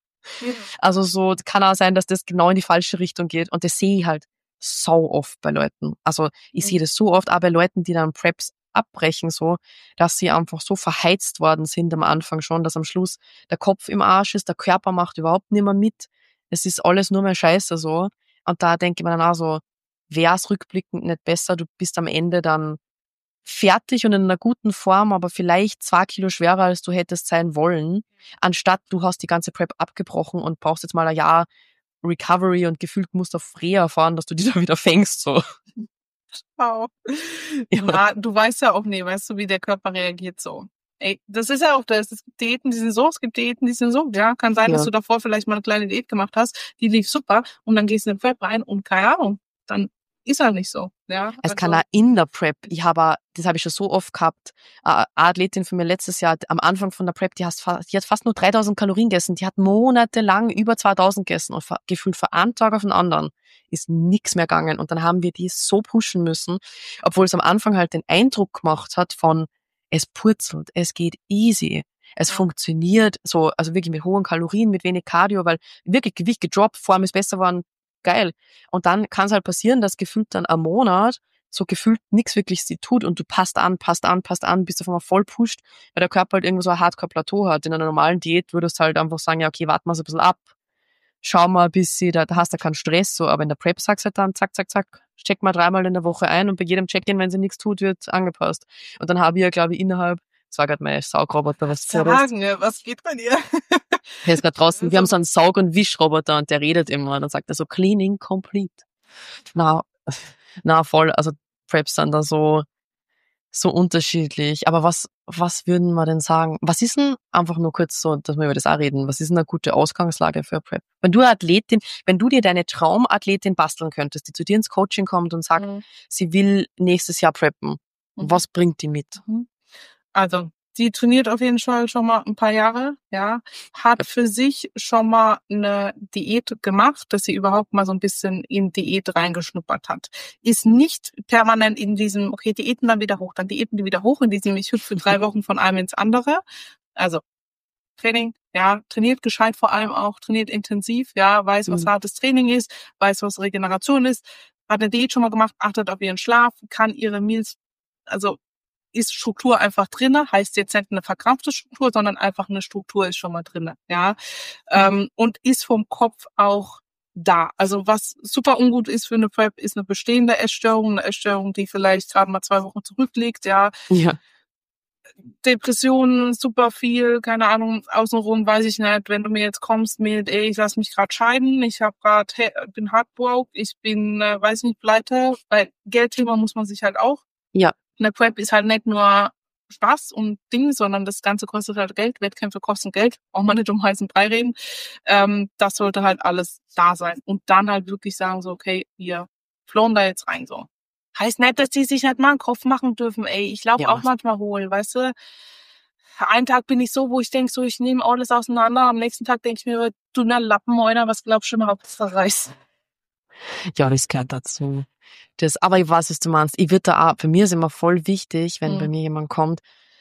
Also so kann auch sein, dass das genau in die falsche Richtung geht und das sehe ich halt sau oft bei Leuten. Also ich sehe das so oft auch bei Leuten, die dann Preps abbrechen, so, dass sie einfach so verheizt worden sind am Anfang schon, dass am Schluss der Kopf im Arsch ist, der Körper macht überhaupt nicht mehr mit. Es ist alles nur mehr Scheiße so. Und da denke ich mir dann auch so, wäre es rückblickend nicht besser, du bist am Ende dann fertig und in einer guten Form, aber vielleicht zwei Kilo schwerer, als du hättest sein wollen, anstatt du hast die ganze Prep abgebrochen und brauchst jetzt mal ein Jahr Recovery und gefühlt musst auf Reha fahren, dass du die da wieder fängst, so. Wow. Ja. Na, du weißt ja auch nie, weißt du, wie der Körper reagiert so. Ey, das ist ja auch das. Es gibt Diäten, die sind so, es gibt Diäten, die sind so. Ja, kann sein, Ja. dass du davor vielleicht mal eine kleine Diät gemacht hast, die lief super und dann gehst du in den Prep rein und keine Ahnung, dann ist halt nicht so. Ja, Es kann also, auch in der Prep. Ich habe, das habe ich schon so oft gehabt. Eine Athletin von mir letztes Jahr, am Anfang von der Prep, die, hast, die hat fast nur dreitausend Kalorien gegessen. Die hat monatelang über zweitausend gegessen und gefühlt für einen Tag auf den anderen ist nichts mehr gegangen. Und dann haben wir die so pushen müssen, obwohl es am Anfang halt den Eindruck gemacht hat von, es purzelt, es geht easy. Es Ja. funktioniert so, also wirklich mit hohen Kalorien, mit wenig Cardio, weil wirklich Gewicht gedroppt, Form ist besser geworden, geil. Und dann kann es halt passieren, dass gefühlt dann am Monat so gefühlt nichts wirklich sie tut und du passt an, passt an, passt an, bis du auf einmal voll pusht, weil der Körper halt irgendwo so ein Hardcore-Plateau hat. In einer normalen Diät würdest du halt einfach sagen, ja, okay, warten wir so ein bisschen ab, schau mal, bis sie, da, da hast du keinen Stress, so, aber in der Prep sagst du halt dann, zack, zack, zack, check mal dreimal in der Woche ein und bei jedem Check-in, wenn sie nichts tut, wird angepasst. Und dann habe ich ja, glaube ich, innerhalb, das war gerade mein Saugroboter, was du hast. sagen, ja, was geht bei dir? Der ist gerade draußen. Wir haben so einen Saug- und Wischroboter und der redet immer. Dann sagt er so, Cleaning complete. Na, na voll. Also Preps sind da so, so unterschiedlich. Aber was, was würden wir denn sagen? Was ist denn, einfach nur kurz so, dass wir über das auch reden, was ist denn eine gute Ausgangslage für Prep? Wenn du eine Athletin, wenn du dir deine Traumathletin basteln könntest, die zu dir ins Coaching kommt und sagt, Mhm. sie will nächstes Jahr preppen, Mhm. was bringt die mit? Also, die trainiert auf jeden Fall schon mal ein paar Jahre, ja, hat für sich schon mal eine Diät gemacht, dass sie überhaupt mal so ein bisschen in Diät reingeschnuppert hat. Ist nicht permanent in diesem, okay, Diäten dann wieder hoch, dann Diäten die wieder hoch, in diesem, ich hüpfe drei Wochen von einem ins andere. Also, Training, ja, trainiert gescheit vor allem auch, trainiert intensiv, ja, weiß, was Mhm. hartes Training ist, weiß, was Regeneration ist, hat eine Diät schon mal gemacht, achtet auf ihren Schlaf, kann ihre Meals, also ist Struktur einfach drinne, heißt jetzt nicht eine verkrampfte Struktur, sondern einfach eine Struktur ist schon mal drinne, ja, ähm, und ist vom Kopf auch da. Also was super ungut ist für eine Prep, ist eine bestehende Essstörung, eine Essstörung, die vielleicht gerade mal zwei Wochen zurückliegt, ja. Ja. Depressionen, super viel, keine Ahnung, außenrum weiß ich nicht, wenn du mir jetzt kommst mit, ey, ich lass mich gerade scheiden, ich hab grad, bin heartbroke, ich bin, äh, weiß nicht, pleite, weil Geldthema muss man sich halt auch. Ja. Eine Prep ist halt nicht nur Spaß und Ding, sondern das Ganze kostet halt Geld, Wettkämpfe kosten Geld, braucht man nicht um heißen Brei reden. Ähm, das sollte halt alles da sein. Und dann halt wirklich sagen so, okay, wir flohen da jetzt rein so. Heißt nicht, dass die sich nicht mal einen Kopf machen dürfen, ey. Ich laufe Ja. auch manchmal hohl, weißt du. Einen Tag bin ich so, wo ich denke, so, ich nehme alles auseinander. Am nächsten Tag denke ich mir, du na Lappen, oder was glaubst du überhaupt, was da reißt? Ja, das gehört dazu. Das, aber ich weiß, was du meinst. Ich würde da auch, für mir ist immer voll wichtig, wenn Mhm. bei mir jemand kommt,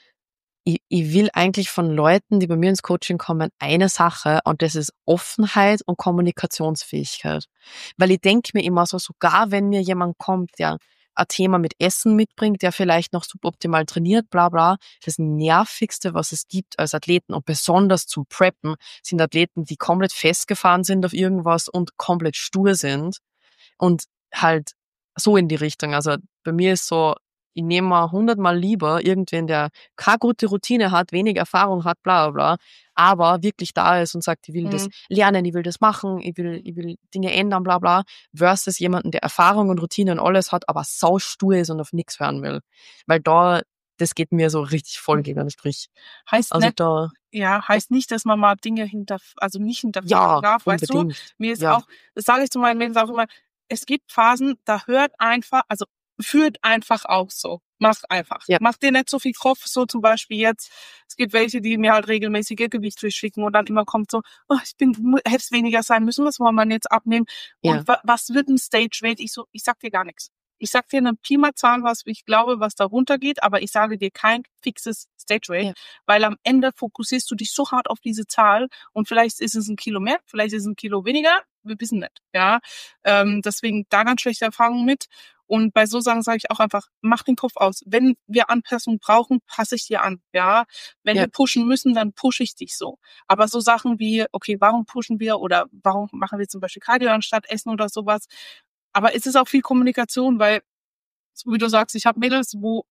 ich, ich will eigentlich von Leuten, die bei mir ins Coaching kommen, eine Sache, und das ist Offenheit und Kommunikationsfähigkeit. Weil ich denke mir immer so, sogar wenn mir jemand kommt, der ein Thema mit Essen mitbringt, der vielleicht noch suboptimal trainiert, bla bla, das Nervigste, was es gibt als Athleten und besonders zum Preppen, sind Athleten, die komplett festgefahren sind auf irgendwas und komplett stur sind und halt so in die Richtung. Also bei mir ist so, ich nehme mal hundertmal lieber irgendwen, der keine gute Routine hat, wenig Erfahrung hat, bla bla bla, aber wirklich da ist und sagt, ich will das Mhm. lernen, ich will das machen, ich will, ich will Dinge ändern, bla bla, versus jemanden, der Erfahrung und Routine und alles hat, aber saustur ist und auf nichts hören will. Weil da, das geht mir so richtig voll gegen den Strich. Heißt Also nicht, da, ja, heißt nicht, dass man mal Dinge hinter, also nicht hinterfragen ja, darf, weißt du? unbedingt. Mir ist Ja, auch, das sage ich zu meinen Mädels auch immer, es gibt Phasen, da hört einfach, also führt einfach auch so. Mach einfach. ja, Mach dir nicht so viel Kopf, so zum Beispiel jetzt. Es gibt welche, die mir halt regelmäßige Gewichte schicken und dann immer kommt so, oh, ich bin, hätte es weniger sein müssen, was wollen wir jetzt abnehmen? ja, Und wa was wird ein Stage Weight? Ich so, ich sag dir gar nichts. Ich sag dir eine Pi mal Zahl, was ich glaube, was da runtergeht, aber ich sage dir kein fixes Stage Weight, ja. weil am Ende fokussierst du dich so hart auf diese Zahl und vielleicht ist es ein Kilo mehr, vielleicht ist es ein Kilo weniger, wir wissen nicht, ja. Ähm, deswegen da ganz schlechte Erfahrungen mit. Und bei so Sachen sage ich auch einfach, mach den Kopf aus. Wenn wir Anpassung brauchen, passe ich dir an, ja. Wenn Ja. wir pushen müssen, dann pushe ich dich so. Aber so Sachen wie, okay, warum pushen wir oder warum machen wir zum Beispiel Cardio anstatt Essen oder sowas. Aber es ist auch viel Kommunikation, weil, so wie du sagst, ich habe Mädels, wo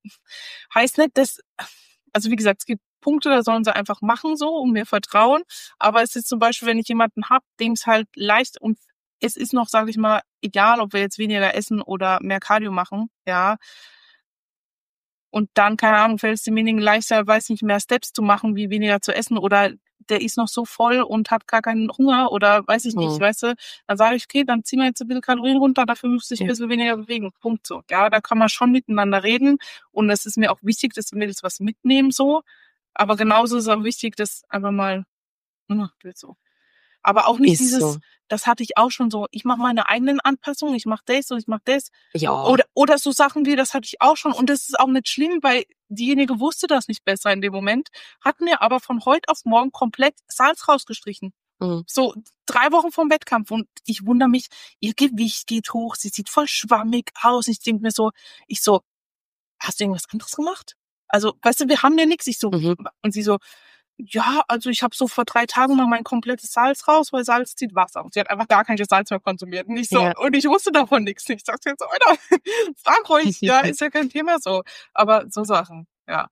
heißt nicht, dass, also wie gesagt, es gibt Punkte, da sollen sie einfach machen so und mir vertrauen. Aber es ist zum Beispiel, wenn ich jemanden hab, dem es halt leicht und es ist noch, sage ich mal, egal, ob wir jetzt weniger essen oder mehr Cardio machen, ja. Und dann, keine Ahnung, fällt es demjenigen leichter, weiß nicht, mehr Steps zu machen, wie weniger zu essen oder der ist noch so voll und hat gar keinen Hunger oder weiß ich nicht, Mhm. weißt du, dann sage ich, okay, dann ziehen wir jetzt ein bisschen Kalorien runter, dafür muss ich Ja. ein bisschen weniger bewegen, Punkt so. Ja, da kann man schon miteinander reden und es ist mir auch wichtig, dass die Mädels was mitnehmen so, aber genauso ist es auch wichtig, dass einfach mal, hm, wird so. Aber auch nicht Ist so. dieses, das hatte ich auch schon so, ich mache meine eigenen Anpassungen, ich mache das und ich mache das. Ja. Oder, oder so Sachen wie, das hatte ich auch schon und das ist auch nicht schlimm, weil diejenige wusste das nicht besser in dem Moment, hat mir aber von heute auf morgen komplett Salz rausgestrichen. Mhm. So drei Wochen vom Wettkampf und ich wundere mich, ihr Gewicht geht hoch, sie sieht voll schwammig aus. Ich denke mir so, ich so, hast du irgendwas anderes gemacht? Also, weißt du, wir haben ja nichts. Ich so, Mhm. und sie so, ja, also ich habe so vor drei Tagen mal mein komplettes Salz raus, weil Salz zieht Wasser. Und sie hat einfach gar kein Salz mehr konsumiert. Und ich so, Ja. und ich wusste davon nichts. Ich sag's jetzt, Alter, frag ruhig, ja, ist ja kein Thema so. Aber so Sachen, ja.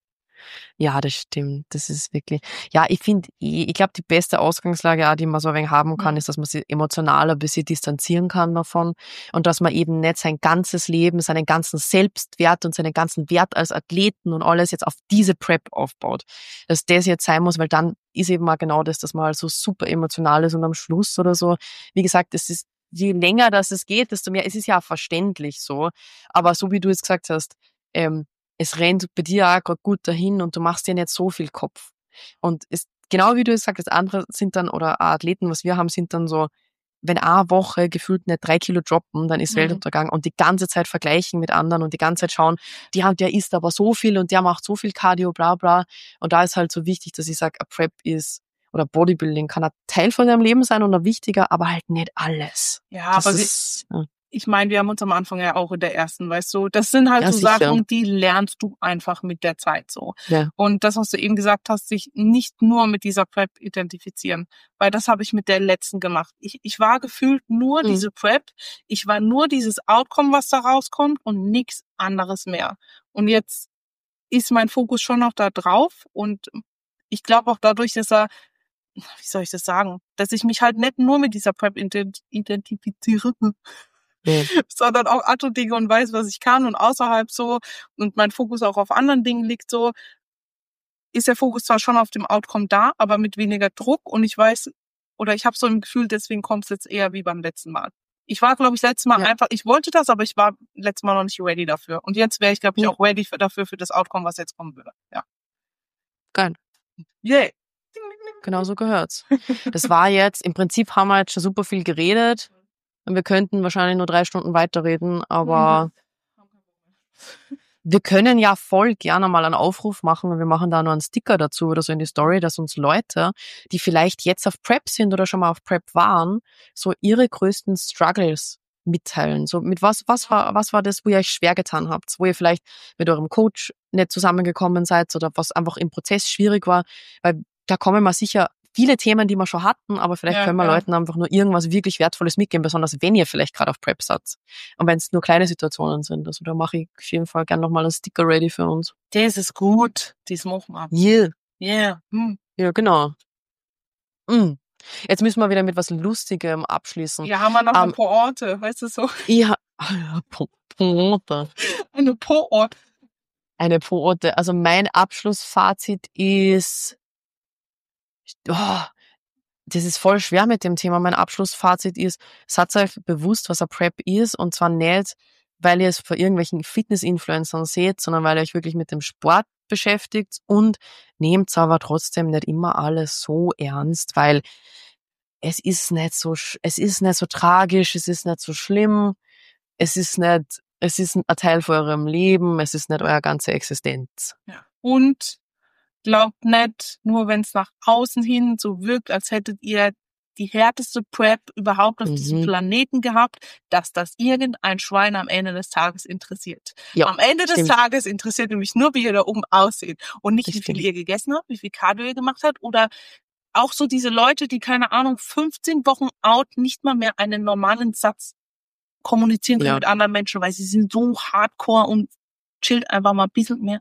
Ja, das stimmt. Das ist wirklich, ja, ich finde, ich, ich glaube, die beste Ausgangslage auch, die man so ein wenig haben kann, Mhm. ist, dass man sich emotional ein bisschen distanzieren kann davon und dass man eben nicht sein ganzes Leben, seinen ganzen Selbstwert und seinen ganzen Wert als Athleten und alles jetzt auf diese Prep aufbaut. Dass das jetzt sein muss, weil dann ist eben auch genau das, dass man halt so super emotional ist und am Schluss oder so, wie gesagt, es ist, je länger das es geht, desto mehr, es ist ja auch verständlich so, aber so wie du jetzt gesagt hast, ähm, es rennt bei dir auch gerade gut dahin und du machst dir nicht so viel Kopf. Und es, genau wie du es sagst, das andere sind dann, oder auch Athleten, was wir haben, sind dann so, wenn eine Woche gefühlt nicht drei Kilo droppen, dann ist Mhm. Weltuntergang und die ganze Zeit vergleichen mit anderen und die ganze Zeit schauen, der, der isst aber so viel und der macht so viel Cardio, bla bla. Und da ist halt so wichtig, dass ich sage, a Prep ist, oder Bodybuilding kann ein Teil von deinem Leben sein und ein wichtiger, aber halt nicht alles. Ja, Das aber wir, ist, ja, ich meine, wir haben uns am Anfang ja auch in der ersten, weißt du, das sind halt ja so sicher. Sachen, die lernst du einfach mit der Zeit so. Ja. Und das, was du eben gesagt hast, sich nicht nur mit dieser Prep identifizieren, weil das habe ich mit der letzten gemacht. Ich, ich war gefühlt nur Mhm. diese Prep, ich war nur dieses Outcome, was da rauskommt und nichts anderes mehr. Und jetzt ist mein Fokus schon noch da drauf und ich glaube auch dadurch, dass er, wie soll ich das sagen, dass ich mich halt nicht nur mit dieser Prep ident- identifiziere, Nee. sondern auch andere Dinge und weiß, was ich kann und außerhalb so und mein Fokus auch auf anderen Dingen liegt so, ist der Fokus zwar schon auf dem Outcome da, aber mit weniger Druck und ich weiß oder ich habe so ein Gefühl, deswegen kommt es jetzt eher wie beim letzten Mal. Ich war, glaube ich, letztes Mal Ja. einfach, ich wollte das, aber ich war letztes Mal noch nicht ready dafür. Und jetzt wäre ich, glaube ich, Ja. auch ready für, dafür für das Outcome, was jetzt kommen würde. Ja. Geil. Yay. Genau so gehört's. Das war jetzt, im Prinzip haben wir jetzt schon super viel geredet und wir könnten wahrscheinlich nur drei Stunden weiterreden, aber wir können ja voll gerne mal einen Aufruf machen und wir machen da nur einen Sticker dazu oder so in die Story, dass uns Leute, die vielleicht jetzt auf Prep sind oder schon mal auf Prep waren, so ihre größten Struggles mitteilen. So mit was, was war, was war das, wo ihr euch schwer getan habt, wo ihr vielleicht mit eurem Coach nicht zusammengekommen seid oder was einfach im Prozess schwierig war, weil da kommen wir sicher viele Themen, die wir schon hatten, aber vielleicht Ja, können wir ja. Leuten einfach nur irgendwas wirklich Wertvolles mitgeben, besonders wenn ihr vielleicht gerade auf Prep seid. Und wenn es nur kleine Situationen sind. Also da mache ich auf jeden Fall gerne nochmal einen Sticker ready für uns. Das ist gut. Das machen wir. Yeah. Yeah. Hm. Ja, genau. Mm. Jetzt müssen wir wieder mit was Lustigem abschließen. Ja, haben wir noch Ähm, eine Pointe, weißt du so? Ich ha- Po- Pointe. Eine Pointe. Eine Pointe. Also mein Abschlussfazit ist, oh, das ist voll schwer mit dem Thema. Mein Abschlussfazit ist, seid euch bewusst, was eine Prep ist, und zwar nicht, weil ihr es vor irgendwelchen Fitness-Influencern seht, sondern weil ihr euch wirklich mit dem Sport beschäftigt, und nehmt aber trotzdem nicht immer alles so ernst, weil es ist nicht so, sch- es ist nicht so tragisch, es ist nicht so schlimm, es ist nicht, es ist ein Teil von eurem Leben, es ist nicht eure ganze Existenz. Ja. Und glaubt nicht, nur wenn es nach außen hin so wirkt, als hättet ihr die härteste Prep überhaupt auf Mhm. diesem Planeten gehabt, dass das irgendein Schwein am Ende des Tages interessiert. Ja, am Ende des stimmt. Tages interessiert nämlich nur, wie ihr da oben aussieht und nicht, Das wie viel stimmt. ihr gegessen habt, wie viel Cardio ihr gemacht habt oder auch so diese Leute, die, keine Ahnung, fünfzehn Wochen out nicht mal mehr einen normalen Satz kommunizieren können Ja. mit anderen Menschen, weil sie sind so hardcore und chillt einfach mal ein bisschen mehr.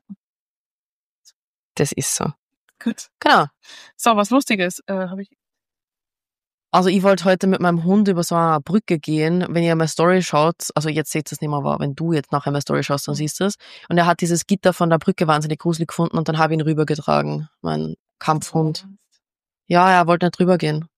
Das ist so. Gut. Genau. So, was Lustiges äh, habe ich. Also ich wollte heute mit meinem Hund über so eine Brücke gehen. Wenn ihr meine Story schaut, also jetzt seht ihr es nicht mehr, aber wenn du jetzt nachher meine Story schaust, dann siehst du es. Und er hat dieses Gitter von der Brücke wahnsinnig gruselig gefunden und dann habe ich ihn rübergetragen. Mein Kampfhund. Ja, er wollte nicht rübergehen.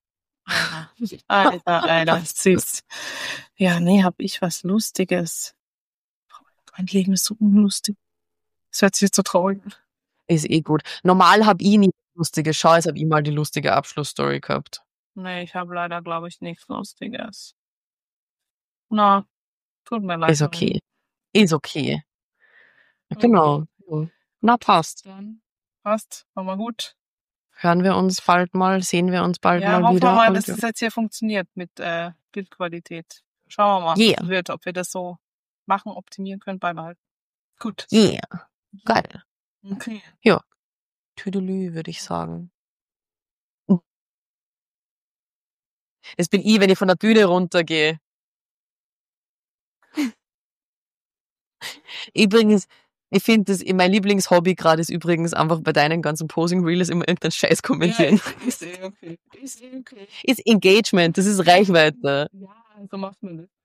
Alter, Alter, süß. Ja, nee, hab ich was Lustiges. Mein Leben ist so unlustig. Das hört sich jetzt so traurig an. Ist eh gut. Normal habe ich nie lustige Schau, jetzt habe ich mal die lustige Abschlussstory gehabt. Nee, ich habe leider, glaube ich, nichts Lustiges. Na, tut mir leid. Ist okay. Ist okay. Genau. Ja. Na, passt. Dann passt, war mal gut. Hören wir uns bald mal, sehen wir uns bald Ja, mal hoffen wieder. wir mal, und dass ja. es jetzt hier funktioniert mit äh, Bildqualität. Schauen wir mal, Yeah. wie es wird, ob wir das so machen, optimieren können, beibehalten. Gut. Yeah. Geil. Okay. Tüdelü, würde ich sagen. Das bin ich, wenn ich von der Bühne runtergehe. Übrigens, ich finde, das mein Lieblingshobby gerade ist übrigens einfach bei deinen ganzen Posing-Reels immer irgendeinen Scheiß kommentieren. Ja, ist eh okay. Ist eh okay. Ist Engagement, das ist Reichweite. Ja, so macht man das.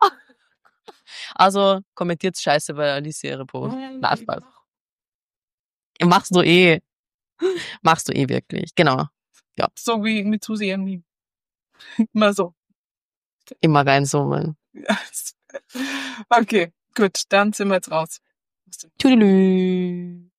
Also kommentiert Scheiße bei Alice ihre Post. Na, Spaß. Machst du eh. Machst du eh wirklich. Genau. So wie mit Susi im Meme. Immer so. Immer reinzoomen. Okay, gut, dann sind wir jetzt raus. Tüdelü.